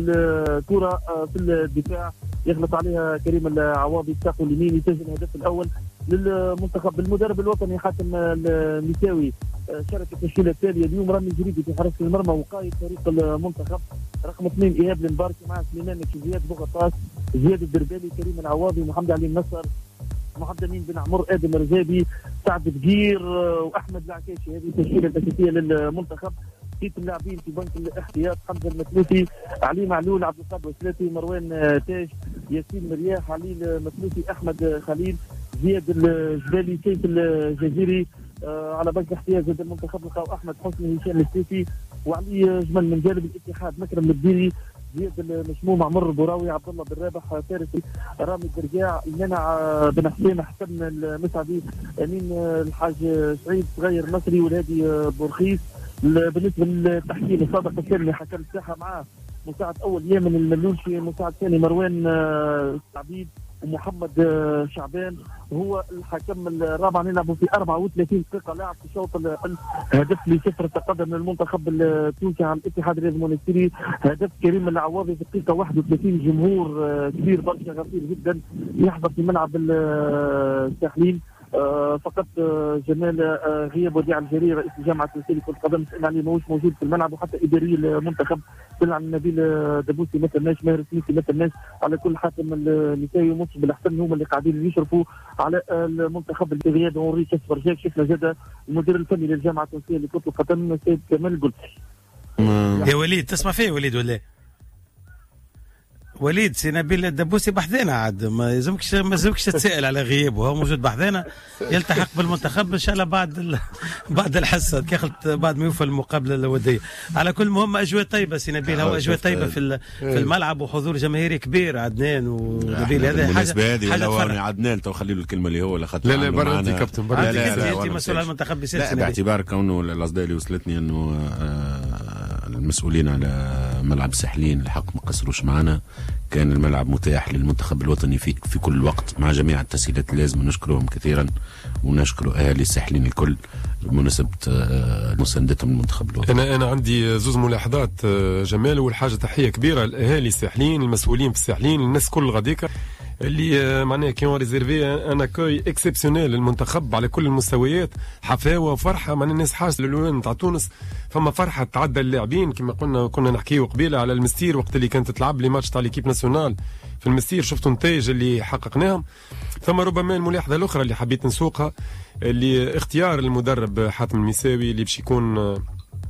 الكره في الدفاع يغلط عليها كريم العواضي بساقه اليمين يسجل الهدف الاول للمنتخب. المدرب الوطني حاتم المساوي شارك التشكيله التاليه اليوم: رامي جريدي في حراسه المرمى وقائد فريق المنتخب، رقم اثنين ايهاب المباركي مع سليمان زياد بوغطاس، زياد الدربالي، كريم العواضي، محمد علي النصر، محمد امين بن عمر، ادم رجابي، سعد بقير واحمد العكاشي. هذه التشكيله الاساسيه للمنتخب. بقيه اللاعبين في بنك الاحتياط: حمزه المثلوثي، علي معلول، عبد القادر الثلاثي، مروان تاج، ياسين مرياح، علي المثلوثي، احمد خليل، زياد الجبالي، سيف الجزيري. آه على بنك الاحتياط زاد المنتخب لقاو احمد حسني، هشام السيفي، وعلي جمل. من جانب الاتحاد: مكرم الديري، زياد المشموم، عمر البوراوي، عبد الله بن رابح، فارس، رامي الدرقاع، المنع بن حسين، حسن المسعدي، امين الحاج سعيد صغير مصري، والهادي بورخيس. بالنسبه للتحكيم: صادق السلمي حكم الساحه، معاه مساعد اول يمن الملوشي، مساعد ثاني مروان سعبيد، ومحمد شعبان هو الحكم الرابع. نلعبوا في أربعة وثلاثين دقيقه لعب في الشوط الاول. هدف لصفر تقدم المنتخب التونسي على الاتحاد الرياضي المنستيري. هدف كريم العواضي في الدقيقه واحد وثلاثين. جمهور كبير برشا غفير جدا يحضر في ملعب الساحلين. آه فقط آه جمال آه غياب وديع الجريري رئيس الجامعه التونسيه لكره القدم يعني ماهوش موجود في الملعب، وحتى اداري المنتخب طلع عن نبيل دبوسي ما تماش، ماهر سميسي ما تماش. على كل حاتم النسائي ومنصف بالاحسن هما اللي قاعدين يشرفوا على المنتخب بغياب اونري كاسبرجاك. شفنا زاد المدير الفني للجامعه التونسيه لكره القدم السيد كمال القلسي. يا وليد تسمع فيه وليد ولا وليد؟ سي نبيل الدبوسي بحذانا عاد، ما يلزمكش ما يلزمكش تتسائل على غيابه، هو موجود بحذانا يلتحق بالمنتخب ان شاء الله بعد ال... بعد الحصه كيخلط بعد ما يوفى المقابله الوديه. على كل مهم اجواء طيبه سي نبيل، هو اجواء طيبه في ال... في الملعب وحضور جماهيري كبير. عدنان ونبيل هذا حاجه هذه حاجه تفرح. عدنان تو خلي له الكلمه اللي هو لا لا لا برا انت كابتن برا. لا لا لا انت مسؤول على المنتخب بسياسه. باعتبار كونه الاصداء اللي وصلتني انه المسؤولين على ملعب الساحلين الحق ما قصروش معنا، كان الملعب متاح للمنتخب الوطني في في كل وقت مع جميع التسهيلات اللازمه. نشكرهم كثيرا ونشكر اهالي الساحلين الكل بمناسبه مساندتهم للمنتخب الوطني. انا انا عندي زوز ملاحظات جمال. اول حاجه تحيه كبيره لاهالي الساحلين، المسؤولين في الساحلين، الناس كل غاديكا اللي معناها كيون ريزيرفي ان اكوي اكسبسيونيل للمنتخب على كل المستويات، حفاوه وفرحه. معناها الناس حاسه للوين تاع تونس فما فرحه تعدى اللاعبين كما قلنا كنا نحكيو قبيله على المستير وقت اللي كانت تلعب لي ماتش تاع ليكيب ناسيونال في المستير، شفتوا النتائج اللي حققناهم. ثم ربما الملاحظه الاخرى اللي حبيت نسوقها اللي اختيار المدرب حاتم المساوي اللي باش يكون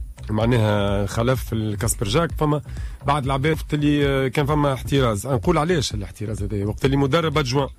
معناها خلف الكاسبرجاك. فما بعد العباد اللي كان فما احتراز، نقول علاش الاحتراز هذا وقت اللي مدرب ادجوان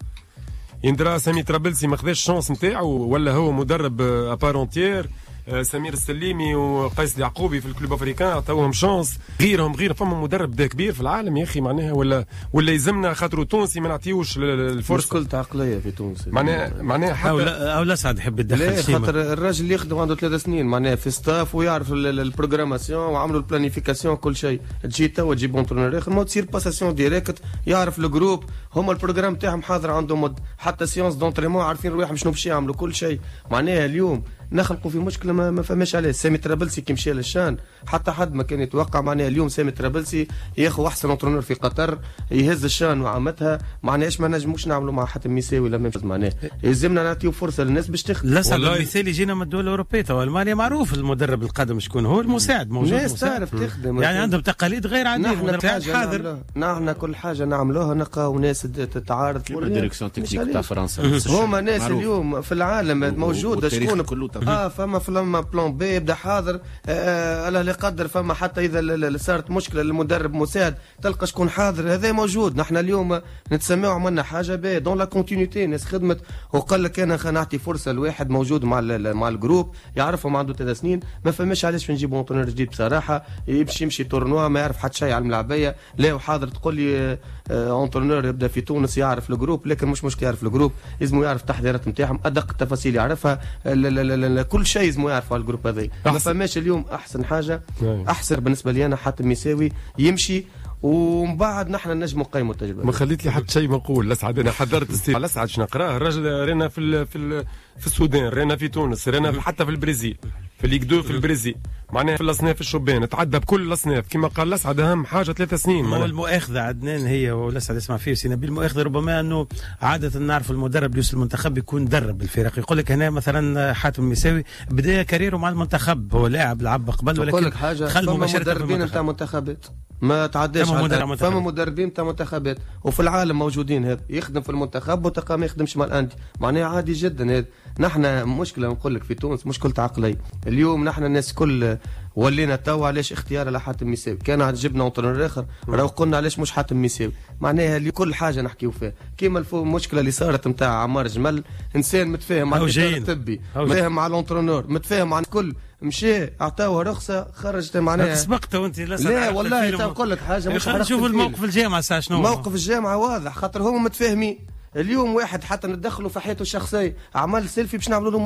يندرا سامي طرابلسي ما خذاش الشانس نتاعو ولا هو مدرب ابارونتير. سمير السليمي وقيس اليعقوبي في الكلوب افريكان عطاوهم شانس، غيرهم غير فما مدرب دا كبير في العالم يا اخي معناها ولا ولا يلزمنا خاطر تونسي ما نعطيوش الفرصه. مشكلة عقليه في تونس معناها معناها حتى او لا او لا سعد يحب يدخل شيء خاطر الراجل اللي يخدم عنده ثلاث سنين معناها في ستاف ويعرف البروغراماسيون وعملوا البلانيفيكاسيون كل شيء. تجي توا تجيب اونترونور اخر ما تصير باساسيون ديريكت، يعرف الجروب هما البروغرام تاعهم حاضر عندهم مد. حتى سيونس دونتريمون عارفين رواحهم شنو باش يعملوا كل شيء. معناها اليوم نخلقوا في مشكله ما, ما فهمش عليه. سامي طرابلسي كي مشى للشان حتى حد ما كان يتوقع. معناها اليوم سامي طرابلسي ياخذ احسن انترونور في قطر يهز الشان وعامتها. معناها ايش ما نجموش نعملوا مع حاتم مساوي لما معناها يلزمنا نعطيو فرصه للناس باش تخدم. لا صار المثال يجينا من الدول الاوروبيه. تو المانيا معروف المدرب القادم شكون هو المساعد موجود. الناس تعرف تخدم يعني عندهم تقاليد غير عاديه. نحن حاضر نحن كل حاجه نعملوها نلقاو ناس تتعارض. الديريكسيون تكنيك تاع فرنسا هما ناس اليوم في العالم موجوده شكون اه فما فما بلان بي يبدا حاضر. آه الله لا يقدر فما حتى اذا صارت مشكله للمدرب مساعد تلقى شكون حاضر. هذا موجود. نحن اليوم نتسمعوا عملنا حاجه بي دون لا كونتينيتي. ناس خدمت وقال لك انا خلينا نعطي فرصه لواحد موجود مع مع الجروب يعرفهم عنده ثلاث سنين. ما فهمش علاش نجيب اونترونور جديد بصراحه يمشي يمشي تورنوا ما يعرف حتى شيء على الملعبيه. لا وحاضر تقول لي اونترونور يبدا في تونس يعرف الجروب، لكن مش مشكل يعرف الجروب، لازم يعرف التحضيرات نتاعهم ادق التفاصيل يعرفها. لا لا لا لا كل شيء لازم يعرفوا على الجروب هذا. ما فماش اليوم احسن حاجه احسن بالنسبه لي انا حاتم مساوي يمشي ومن بعد نحن نجم نقيموا التجربه. ما خليت لي حتى شيء نقول. لسعد انا حضرت استي لسعد شنو نقراه. الراجل رينا في ال في ال في السودان، رينا في تونس، رينا حتى في البرازيل في ليغ في البرازيل. معناها في الاصناف الشبان تعدى بكل الاصناف كما قال لسعد. اهم حاجه ثلاث سنين. هو المؤاخذه عدنان هي ولسعد يسمع فيه سي نبيل. المؤاخذه ربما انه عاده نعرف المدرب اللي يوصل المنتخب يكون درب الفرق. يقول لك هنا مثلا حاتم المساوي بدايه كاريره مع المنتخب، هو لاعب لعب قبل ولكن لك حاجه دخل مباشره مدربين نتاع منتخبات ما تعداش. فما مدربين نتاع منتخبات وفي العالم موجودين. هذا يخدم في المنتخب وتلقى ما يخدمش مع الانديه. معناها عادي جدا. هذا نحن مشكله نقول لك في تونس مشكله عقليه. اليوم نحن الناس كل ولينا تو علاش اختيار على حاتم مساوي. كان جبنا انطونور اخر راهو قلنا علاش مش حاتم مساوي. معناها كل حاجه نحكيو فيها كيما المشكله اللي صارت نتاع عمار جمل. انسان متفاهم مع الدكتور الطبي متفاهم مع الانترونور متفاهم مع الكل مشى اعطاوه رخصه خرجت معناها سبقته وانت. لا والله نقول لك حاجه مش نشوف الموقف الجامعه ساعه شنو موقف الجامعه واضح خاطر هم متفاهمين. اليوم واحد حتى ندخلوا في حياته الشخصيه عمل سيلفي باش نعملوا له مشكله.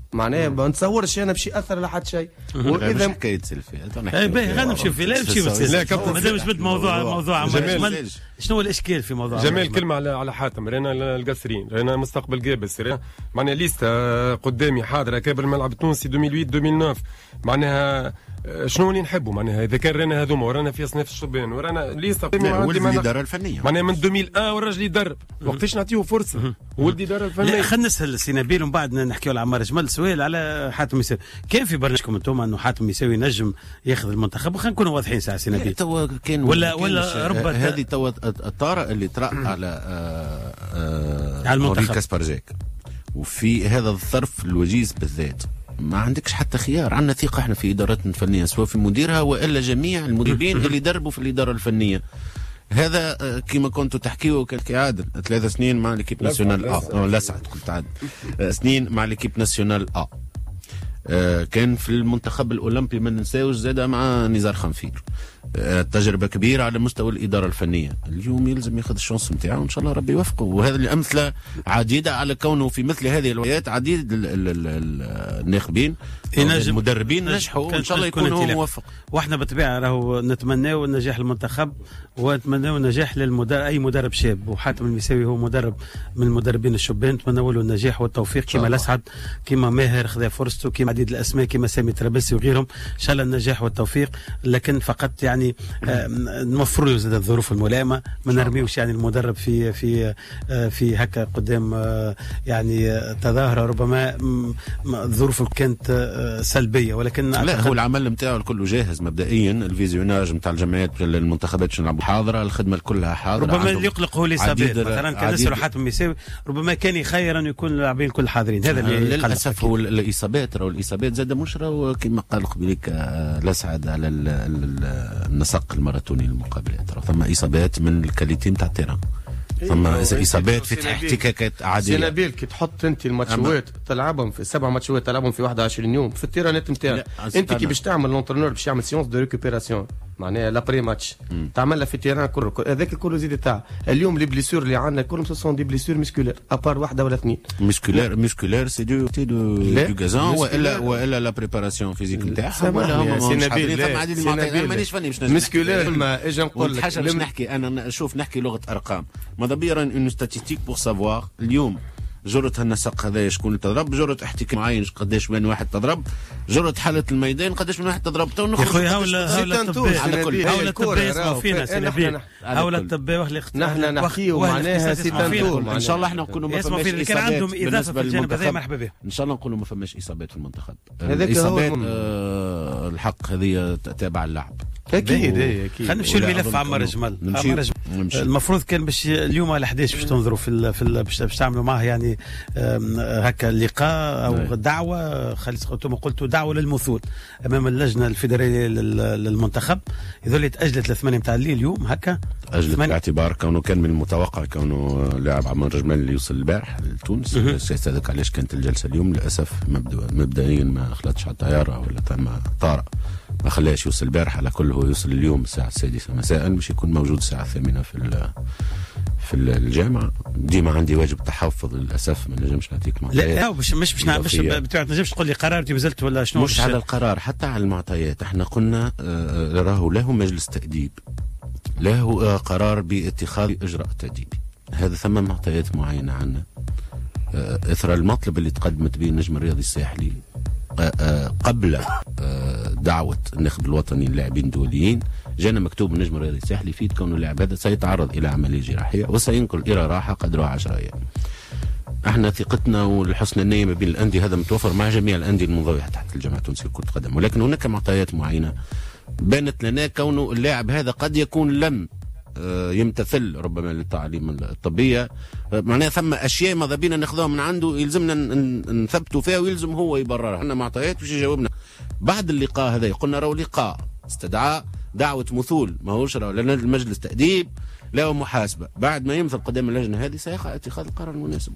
معناها ما نتصورش انا باش ياثر على حد شيء. واذا حكايه سيلفي اي باهي غادي نمشيو فيه لا نمشيو لا كابتن ما دامش بد موضوع موضوع جمال. شنو هو الاشكال في موضوع جمال؟ كلمه على على حاتم رانا القصرين رانا مستقبل جابس معناها ليستا قدامي حاضره كابر الملعب التونسي ألفين وثمانية ألفين وتسعة معناها شنو اللي نحبوا معناها اذا كان رانا هذوما ورانا في اصناف الشبان ورانا ليستا ولدي الاداره الفنيه معناها من ألفين وواحد والراجل يدرب وقتاش نعطيه فرصه ولدي الاداره الفنيه. لا خلينا نسال سي نبيل ومن بعد نحكيو على عمار جمال. سؤال على حاتم يساوي، كان في برنامجكم انتم انه حاتم يساوي نجم ياخذ المنتخب وخلينا نكونوا واضحين ساعه سي نبيل توا كان ولا ولا ربما هذه توا الطارئ اللي طرا على آآ آآ على المنتخب كاسبرجاك وفي هذا الظرف الوجيز بالذات ما عندكش حتى خيار. عندنا ثقه احنا في ادارتنا الفنيه سواء في مديرها والا جميع المدربين اللي دربوا في الاداره الفنيه. هذا كما كنتوا تحكيوا كعادل ثلاث سنين مع ليكيب ناسيونال اه لا سعد قلت عادل سنين مع ليكيب ناسيونال اه كان في المنتخب الاولمبي ما ننساوش زاد مع نزار خنفير. تجربه كبيره على مستوى الاداره الفنيه. اليوم يلزم ياخذ الشانس نتاعو وان شاء الله ربي يوفقه. وهذا الامثله عديده على كونه في مثل هذه الوقت عديد الناخبين المدربين نجحوا وان شاء الله يكون هو موفق. واحنا بالطبيعه راهو نتمناو النجاح للمنتخب ونتمناو النجاح للمدرب اي مدرب شاب وحاتم المساوي هو مدرب من المدربين الشبان. نتمناو له النجاح والتوفيق كما الاسعد كما ماهر خذا فرصته كما عديد الاسماء كما سامي ترابلسي وغيرهم ان شاء الله النجاح والتوفيق. لكن فقط يعني نوفروا له زاد الظروف الملائمه ما نرميوش يعني المدرب في في في هكا قدام يعني تظاهره ربما الظروف كانت سلبيه. ولكن لا هو العمل نتاعو كله جاهز مبدئيا. الفيزيوناج نتاع الجمعيات المنتخبات باش نلعبوا حاضره الخدمه كلها حاضره. ربما اللي يقلق هو الاصابات مثلا كان نسألوا حاتم يساوي ربما كان يخير انه يكون اللاعبين كل حاضرين. هذا اللي للاسف هو الاصابات راهو الاصابات زاد مشرة كما قال قبيلك الاسعد على النسق الماراثوني للمقابلات. ثم اصابات من الكاليتي نتاع التيران ثم اصابات في احتكاكات عاديه. سي نبيل كي تحط انت الماتشوات تلعبهم في سبع ماتشوات تلعبهم في واحد وعشرين يوم في التيرانات نتاعك انت كي باش تعمل لونترونور باش يعمل سيونس دو ريكوبيراسيون معناها لابري ماتش تعملها في التيران كله هذاك الكل زيد تاع اليوم لي بليسور اللي عندنا كلهم سون دي بليسور مسكولير ابار واحده ولا اثنين. مسكولير مسكولير سي دو تي دو دو غازون والا والا لا بريباراسيون فيزيك نتاعها ولا سي نبيل مانيش فني باش مسكولير ما اجي نقول لك حاجه باش نحكي انا نشوف نحكي لغه ارقام ماذا بيرا اون ستاتيستيك بور سافوار اليوم جرة النسق هذا شكون تضرب جرة احتكاك معين قداش من واحد تضرب جرة حالة الميدان قداش من واحد تضرب تو نخرج يا خويا هاولا هاولا الطباء على كل هاولا الطباء يسمعوا فينا سي نبيل هاولا الطباء واهل نحن نحكيو معناها سي تنتور ان شاء الله احنا نكونوا ما فماش اصابات كان عندهم اضافه في الجانب هذا مرحبا به ان شاء الله نقولوا ما فماش اصابات في المنتخب. الاصابات الحق هذه تابعه اللعب اكيد اكيد. خلينا نمشيو لملف عمار جمال. عمار جمال المفروض كان باش اليوم على احداش باش تنظروا في في باش تعملوا معه يعني هكا لقاء او دعوه خلينا انتم قلتوا دعوه للمثول امام اللجنه الفيدراليه للمنتخب. هذول تاجلت للثمانيه نتاع الليل اليوم هكا اجلت باعتبار كونه كان من المتوقع كونه لاعب عمار جمال اللي يوصل البارح لتونس. هذاك علاش كانت الجلسه اليوم للاسف مبدئيا ما خلاتش على الطياره ولا تم طارئ ما خلاش يوصل البارح. على كل هو يوصل اليوم الساعه السادسه مساء باش يكون موجود الساعه الثامنه في في الجامعه. ديما عندي واجب تحفظ للاسف ما نجمش نعطيك معطيات. لا مش مش مش ما تنجمش تقول لي قرار بزلت ولا شنو مش على القرار حتى على المعطيات. احنا قلنا راهو له مجلس تأديب له قرار باتخاذ اجراء تأديبي. هذا ثم معطيات معينه عنا اثر المطلب اللي تقدمت به النجم الرياضي الساحلي قبل دعوة النخب الوطني للاعبين الدوليين. جانا مكتوب النجم الرياضي الساحلي فيه كون اللاعب هذا سيتعرض إلى عملية جراحية وسينقل إلى راحة قدرها عشرة أيام. احنا ثقتنا والحسن النية ما بين الأندية هذا متوفر مع جميع الأندية المنضوية تحت الجمعية التونسية لكرة القدم. ولكن هناك معطيات معينة بانت لنا كونه اللاعب هذا قد يكون لم يمتثل ربما للتعليم الطبية. معناها ثم أشياء ماذا بينا ناخذها من عنده يلزمنا نثبتوا فيها ويلزم هو يبررها. احنا معطيات باش يجاوبنا بعد اللقاء هذا. قلنا راهو لقاء استدعاء دعوة مثول ما هوش راهو لنا المجلس تأديب لا محاسبة. بعد ما يمثل قدام اللجنة هذه سيقع اتخاذ القرار المناسب.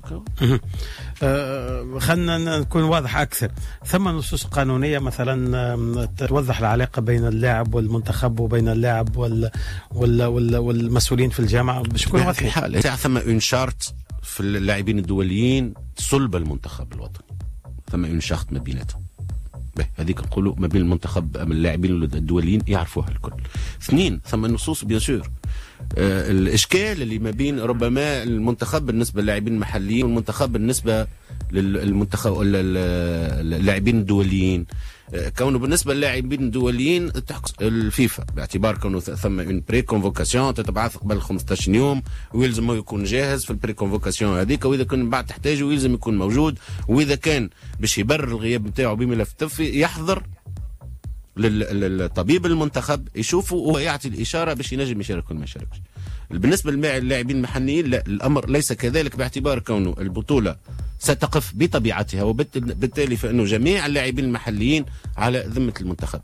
أه خلنا نكون واضح أكثر. ثم نصوص قانونية مثلا توضح العلاقة بين اللاعب والمنتخب وبين اللاعب وال وال وال والمسؤولين في الجامعة باش يكون واضح. في حال ثم اون شارت في اللاعبين الدوليين صلب المنتخب الوطني ثم اون شخط ما بيناتهم. هذيك نقولوا ما بين المنتخب اللاعبين الدوليين يعرفوها الكل. اثنين، ثم النصوص بيان سور آه الاشكال اللي ما بين ربما المنتخب بالنسبه للاعبين المحليين والمنتخب بالنسبه للمنتخب اللاعبين الدوليين. آه كونه بالنسبه للاعبين الدوليين تحكم الفيفا باعتبار كونه ثم اون بري كونفوكاسيون تتبعث قبل خمسطاش يوم ويلزم يكون جاهز في البري كونفوكاسيون هذيك، واذا كان بعد تحتاجه يلزم يكون موجود، واذا كان باش يبرر الغياب نتاعو بملف طبي يحضر للطبيب المنتخب يشوفه ويعطي الاشاره باش ينجم يشارك ولا ما يشاركش. بالنسبه للاعبين المحليين لا، الامر ليس كذلك باعتبار كونه البطوله ستقف بطبيعتها، وبالتالي فانه جميع اللاعبين المحليين على ذمه المنتخب.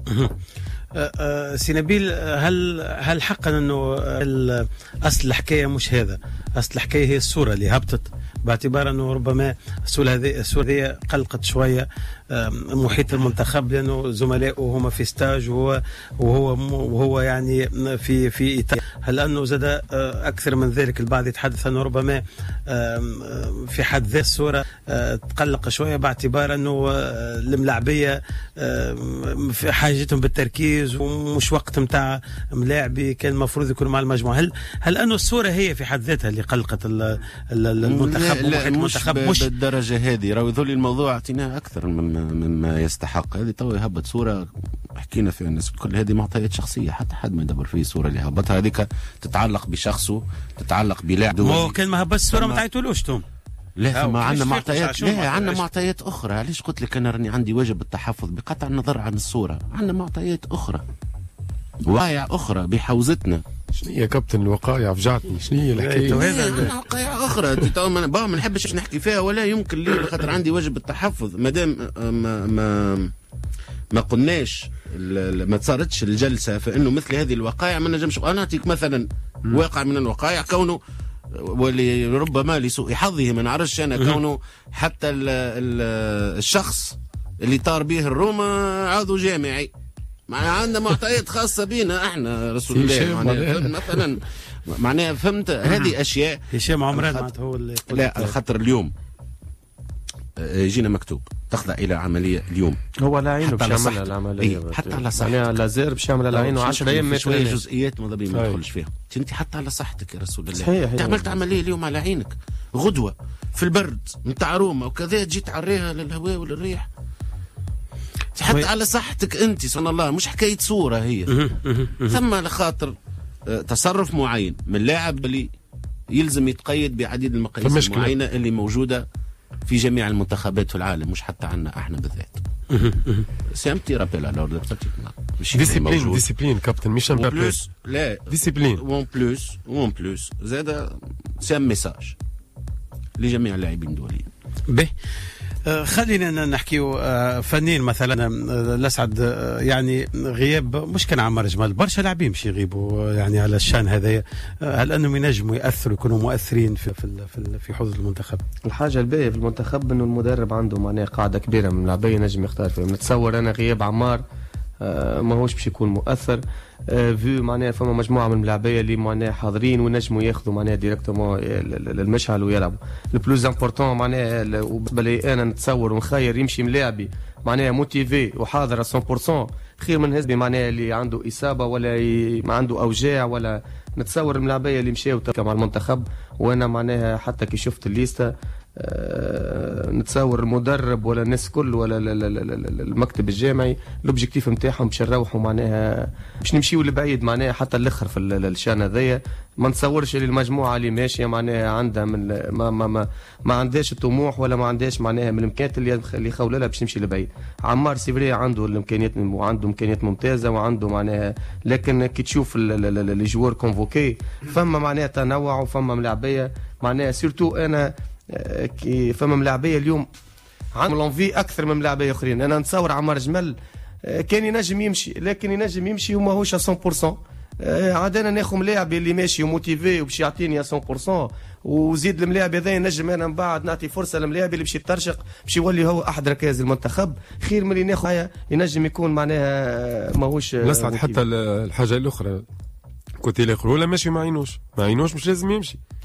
سي نبيل، هل هل حقا انه اصل الحكايه مش هذا؟ اصل الحكايه هي الصوره اللي هبطت، باعتبار انه ربما الصوره هذه الصوره هذه قلقت شويه محيط المنتخب، لانه زملائه هما في ستاج وهو وهو وهو يعني في في ايطاليا. هل انه زاد اكثر من ذلك البعض يتحدث انه ربما في حد ذات الصوره تقلق شويه، باعتبار انه الملاعبيه في حاجتهم بالتركيز ومش وقت نتاع ملاعبي كان المفروض يكون مع المجموعه. هل هل انه الصوره هي في حد ذاتها اللي قلقت المنتخب؟ لا, لا مش, مش بالدرجه هذه، راهو يظل الموضوع اعطيناه اكثر مما مما يستحق. هذه تو يهبط صوره حكينا فيها الناس الكل، هذه معطيات شخصيه، حتى حد ما يدبر فيه الصوره اللي هبطها هذيك تتعلق بشخصه، تتعلق بلاعب. مو كان ما هبط الصوره ما تعيطولوش توم. لا ما عندنا معطيات، لا عندنا معطيات اخرى. علاش قلت لك انا راني عندي واجب التحفظ بقطع النظر عن الصوره؟ عندنا معطيات اخرى، وقائع اخرى بحوزتنا. شنو هي كابتن الوقائع فجعتني؟ شنو هي الحكايه؟ عندنا وقائع اخرى ما ما نحبش نحكي فيها ولا يمكن لي، خاطر عندي واجب التحفظ. مادام ما ما ما قلناش ما صارتش الجلسه فانه مثل هذه الوقائع ما نجمش. انا نعطيك مثلا واقع من الوقائع، كونه ولربما لسوء حظه ما نعرفش انا، كونه حتى ال ال الشخص اللي طار به الروما عضو جامعي. معناها عندنا معطيات خاصه بينا احنا رسول الله معناها مثلا، معناها فهمت هذه اشياء. هشام عمران معناتها هو اللي لا خاطر اليوم يجينا مكتوب تخضع الى عمليه اليوم، هو لا عينه باش يعمل العمليه ايه حتى على صحتك، يعني لازير باش يعمل العين وعشرة ايام شويه جزئيات ما ضبي ما ندخلش فيها. انت حتى على صحتك يا رسول الله، صحيح عملت عمليه اليوم على عينك، غدوه في البرد نتاع روما وكذا جيت عريها للهواء وللريح، حتى على صحتك انت سبحان الله. مش حكايه صوره هي ثم لخاطر تصرف معين من لاعب اللي يلزم يتقيد بعديد المقاييس المعينه اللي موجوده في جميع المنتخبات في العالم، مش حتى عنا احنا بالذات. سي ام تي رابيل على ديسيبلين ديسيبلين كابتن مش ام بلوس لا ديسيبلين وان بلوس وان بلوس زاد سي ام ميساج لجميع اللاعبين الدوليين. به خلينا نحكيو فنين مثلا الاسعد، يعني غياب مش كان عمر جمال، برشا لاعبين باش يغيبوا يعني على الشان هذايا. هل انهم ينجموا ياثروا يكونوا مؤثرين في في في حوض المنتخب؟ الحاجه الباهيه في المنتخب انه المدرب عنده معناها قاعده كبيره من اللاعبين ينجم يختار فيهم. نتصور انا غياب عمار آه ماهوش باش يكون مؤثر، آه فيو معناها فما مجموعه من اللاعبيه اللي معناها حاضرين ونجموا ياخذوا معناها ديريكتومون المشعل ويلعبوا. البلوز امبورطون معناها بالي انا نتصور ونخير يمشي ملاعبي معناها موتيفي وحاضر مية بالمية خير من هزبي معناها اللي عنده اصابه ولا ما عنده اوجاع. ولا نتصور الملاعبيه اللي مشاو مع المنتخب، وانا معناها حتى كي شفت الليسته أه نتصور المدرب ولا الناس كل ولا المكتب الجامعي الاوبجيكتيف نتاعهم باش نروحوا معناها باش نمشيو لبعيد معناها حتى الاخر في الشان هذايا. ما نتصورش اللي المجموعه اللي ماشيه معناها عندها من ما ما ما, ما عندهاش الطموح ولا ما عندهاش معناها من الامكانيات اللي اللي يخول لها باش تمشي لبعيد. عمار سيفري عنده الامكانيات وعنده امكانيات ممتازه وعنده معناها، لكن كي تشوف لي جوار كونفوكي فما معناها تنوع وفما ملاعبيه معناها سيرتو. انا كي فما ملاعبيه اليوم عندهم لونفي اكثر من ملاعبيه اخرين. انا نتصور عمار جمل كان ينجم يمشي، لكن ينجم يمشي وما هوش مية بالمية. عادنا ناخذ ملاعب اللي ماشي وموتيفي وباش يعطيني مية بالمية، وزيد الملاعب هذا ينجم انا من بعد نعطي فرصه للملاعب اللي باش يترشق باش يولي هو احد ركائز المنتخب خير من اللي ناخذ ينجم يكون معناها ماهوش. نسعد حتى الحاجه الاخرى كنت اللي يقولوا لا ماشي ما عينوش ما عينوش مش لازم يمشي.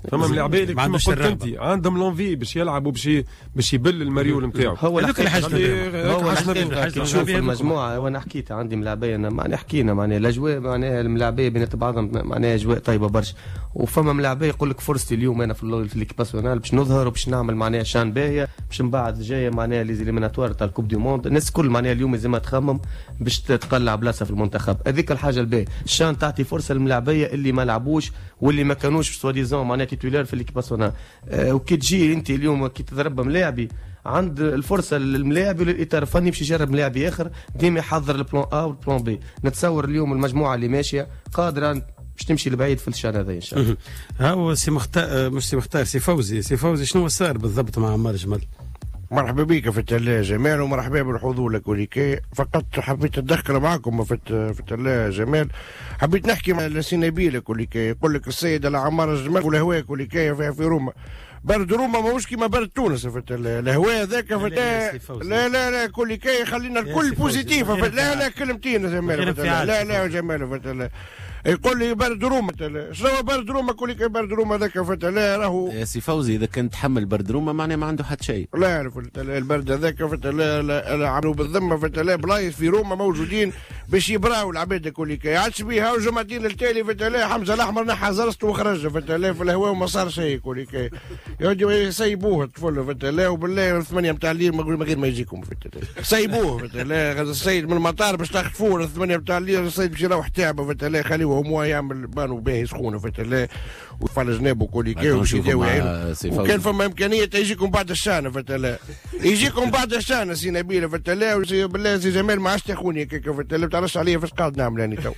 فما ملاعبين اللي كما قلت انت عندهم لونفي باش يلعبوا باش باش يبل المريول نتاعو. هو اللي حاجه شوف المجموعه وانا حكيت عندي ملاعبيه انا معناها حكينا معناها الاجواء معناها الملاعبيه بينات بعضهم معناها اجواء طيبه برشا. وفما ملاعبيه يقول لك فرصتي اليوم انا في في ليكيب ناسيونال باش نظهر وباش نعمل معناها شان باهيه باش من بعد جايه معناها لي زيليميناتوار تاع الكوب دي موند. الناس الكل معناها اليوم لازم تخمم باش تقلع بلاصه في المنتخب. هذيك الحاجه الباهيه. الشان تعطي فرصه للملاعبيه اللي ما لعبوش واللي ما كانوش سوا ديزون معناها تيتولار في ليكيب ناسيونال. أه وكي تجي انت اليوم كي تضرب ملاعبي عند الفرصه للملاعب وللاطار الفني باش يجرب ملاعب اخر ديما يحضر البلان ا والبلان بي. نتصور اليوم المجموعه اللي ماشيه قادره باش تمشي لبعيد في الشان هذا ان شاء الله. هاو سي مختار مش سي مختار سي فوزي سي فوزي شنو صار بالضبط مع عمار جمال؟ مرحبا بك في التلا جمال ومرحبا بالحضور لكوليكي. فقط حبيت اتذكر معكم في في التلا جمال حبيت نحكي مع سي نبيل كوليكي يقول لك السيد العمار الجمال والهواء كوليكي فيها في روما برد روما ماهوش كيما برد تونس في الهواء ذاك لا لا لا لا كوليكي خلينا الكل بوزيتيف. لا لا كلمتين جمال لا لا جمال في يقول لي برد روما شنو برد روما كل كي برد روما ذاك فتى لا راهو يا سي فوزي اذا كان تحمل برد روما معناه ما عنده حتى شيء. لا البرد هذاك فتى لا لا عملوا بالذمه فتى لا بلايص في روما موجودين باش يبراو العباد كل كي عادش بيها وجمعتين التالي فتى لا حمزه الاحمر نحى زرسته وخرج فتى لا في الهواء وما صار شيء كل كي يقعدوا يسيبوه الطفل فتى لا وبالله الثمانيه نتاع الليل من غير ما يجيكم فتى لا سيبوه فتى لا السيد من المطار باش تخطفوه الثمانيه نتاع الليل السيد باش يروح تعبه فتى لا خليوه هو يعمل بانو باهي سخونه في التلا وفعل جنابه كل كي ويداوي عينه. وكان فما امكانيه يجيكم بعد الشانه في التلا يجيكم بعد الشانه سي نبيله في التلا بالله سي جمال ما عادش تاخوني كيك في التلا ما تعرفش عليا فاش قاعد نعمل انا تو.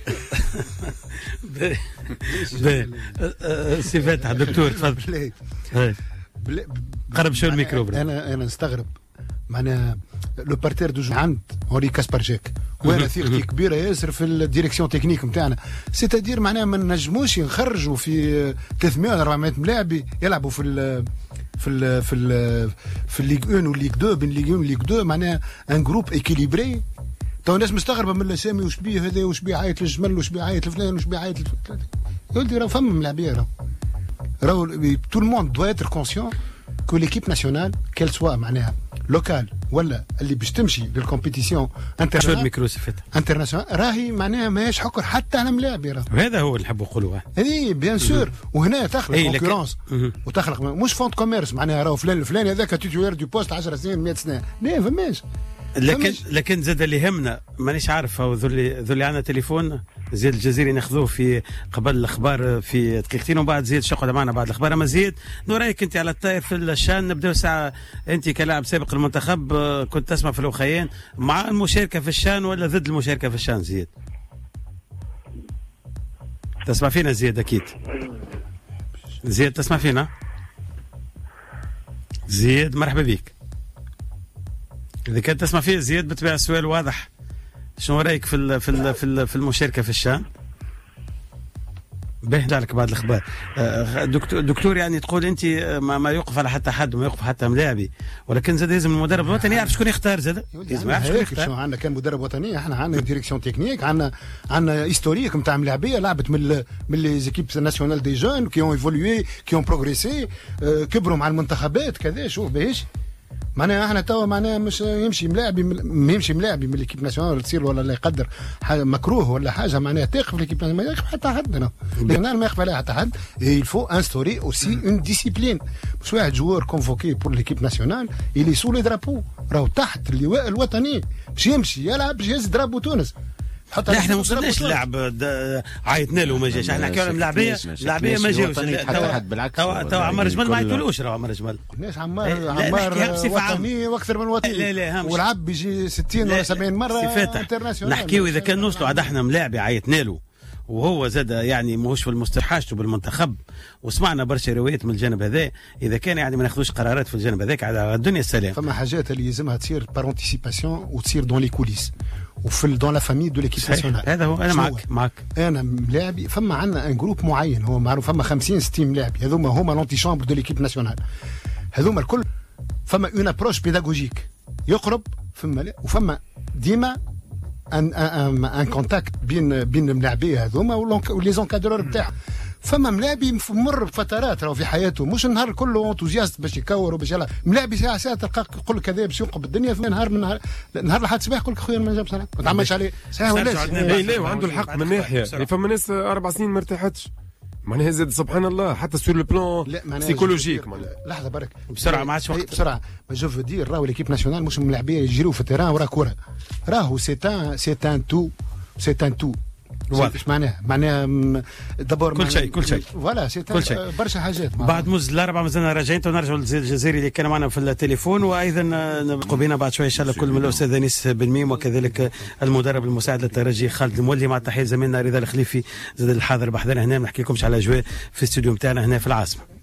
سي فاتح دكتور تفضل. قرب شو الميكرو. انا انا نستغرب معناها لو بارتير دو عند هوري كاسبرجاك وانا ثقتي كبيره ياسر في الديريكسيون تكنيك نتاعنا سيتادير معناها ما نجموش نخرجوا في ثلاثمائة أربعمائة ملاعبي يلعبوا في ال في ال في ال في الليغ واحد والليغ اثنين بين الليغ واحد والليغ اثنين معناها ان جروب ايكيليبري. تو الناس مستغربه من الاسامي وش بيه هذا وش بيه عيط للجمل وش بيه عيط لفلان وش بيه عيط لفلان. يقول راه فما ملاعبيه راه راهو تو الموند دو اتر كونسيون كو ليكيب ناسيونال كيل سوا معناها لوكال ولا اللي باش تمشي للكومبيتيسيون انترناسيونال راهي معناها ماهيش حكر حتى على ملاعبي راه. وهذا هو اللي نحب نقولوه. اي بيان سور وهنا تخلق كونكورونس وتخلق مش فونت كوميرس معناها راهو فلان الفلاني هذاك تيتولير دو بوست عشر سنين مئة سنه لا فماش. لكن لكن زاد اللي يهمنا مانيش عارف هو ذو اللي ذو اللي عندنا تليفون زيد الجزيري ناخذوه في قبل الاخبار في دقيقتين وبعد زيد شقعد معنا بعد الاخبار. اما زيد نو رايك انت على الطاير في الشان نبداو ساعه انت كلاعب سابق المنتخب كنت تسمع في الاخيين مع المشاركه في الشان ولا ضد المشاركه في الشان؟ زيد تسمع فينا زيد اكيد. زيد تسمع فينا؟ زيد مرحبا بك. إذا كنت تسمع فيه زياد بتبع السؤال واضح. شنو رأيك في ال في ال في, ال في المشاركة في الشان؟ باهي لك بعد الأخبار. دكتور, دكتور يعني تقول أنت ما, ما يوقف على حتى حد وما يوقف حتى ملاعبي ولكن زاد لازم المدرب الوطني يعرف شكون يختار زاد. لازم يعرف شكون يختار. عندنا كان مدرب وطني احنا عندنا ديريكسيون تكنيك عندنا عندنا هيستوريك نتاع ملاعبيه لعبت من من لي زيكيب ناسيونال دي جون كي اون ايفولوي كي اون بروغريسي كبروا مع المنتخبات كذا شوف باهيش معناها احنا توا معناها مش يمشي ملاعبي ما يمشي ملاعبي من ليكيب ناسيونال تصير ولا لا يقدر حاجه مكروه ولا حاجه معناها تقف ليكيب ما يقف حتى حد انا ما يقف عليها حتى حد. يلفو انستوري اوسي اون ديسيبلين مش واحد جوار كونفوكي بور ليكيب ناسيونال اللي سو لي درابو راهو تحت اللواء الوطني باش يمشي يلعب باش يهز درابو تونس. لا احنا ما وصلناش اللاعب عيطنا له ما جاش احنا حكينا على الملاعبيه الملاعبيه ما جاوش توا توا عمار جمال ما عيطولوش راه عمار جمال الناس عمار عمار وطني واكثر من وطني والعب بيجي ستين ولا سبعين مره انترناسيونال. نحكيو اذا كان نوصلوا عاد احنا ملاعبي عيطنا له وهو زاد يعني ماهوش في المستحاجته بالمنتخب وسمعنا برشا روايات من الجانب هذا اذا كان يعني ما ناخذوش قرارات في الجانب هذاك على الدنيا السلام. فما حاجات اللي يلزمها تصير بار انتيسيباسيون وتصير دون لي كوليس وفي دون لا فامي دو ليكيب ناسيونال. هذا هو انا معك معك انا ملاعبي فما عندنا ان جروب معين هو معروف فما خمسين ستين ملاعبي هذوما هما لونتي شامبر دو ليكيب ناسيونال هذوما الكل فما اون ابروش بيداغوجيك يقرب فما وفما ديما ان ان ان كونتاكت بين بين الملاعبيه هذوما ولي زونكادرور بتاعهم فما ملاعبي مر بفترات راهو في حياته، مش النهار كله انتوزياست باش يكور وباش يلعب. ملاعبي ساعه ساعه تلقى يقول لك هذا باش ينقب الدنيا، في نهار من نهار نهار لحد صباح يقول لك خويا ما جابش ما تعملش عليه صحيح ولا اي لا وعنده الحق من ناحيه. فما ناس اربع سنين ما ارتاحتش معناها زاد سبحان الله حتى سور لو بلون سيكولوجيك. لحظه برك بسرعه ما عادش وقت بسرعه. ما جو فو دير راهو ليكيب ناسيونال مش ملاعبيه يجريو في التيران ورا كره، راهو سي ان سي ان تو سي ان تو واضح معناها معناها دابور كل شيء كل شيء فوالا سي برشا حاجات. بعد موز الاربعه مازلنا راجعين ونرجعوا للجزائري اللي كان معنا في التليفون، وايضا نبقوا بينا بعد شويه ان شاء الله كل من الاستاذ انيس بن ميم وكذلك المدرب المساعد للترجي خالد المولي، مع تحيه زميلنا رضا الخليفي زاد الحاضر بحضرنا هنا. ما نحكي لكمش على الاجواء في الاستوديو نتاعنا هنا في العاصمه.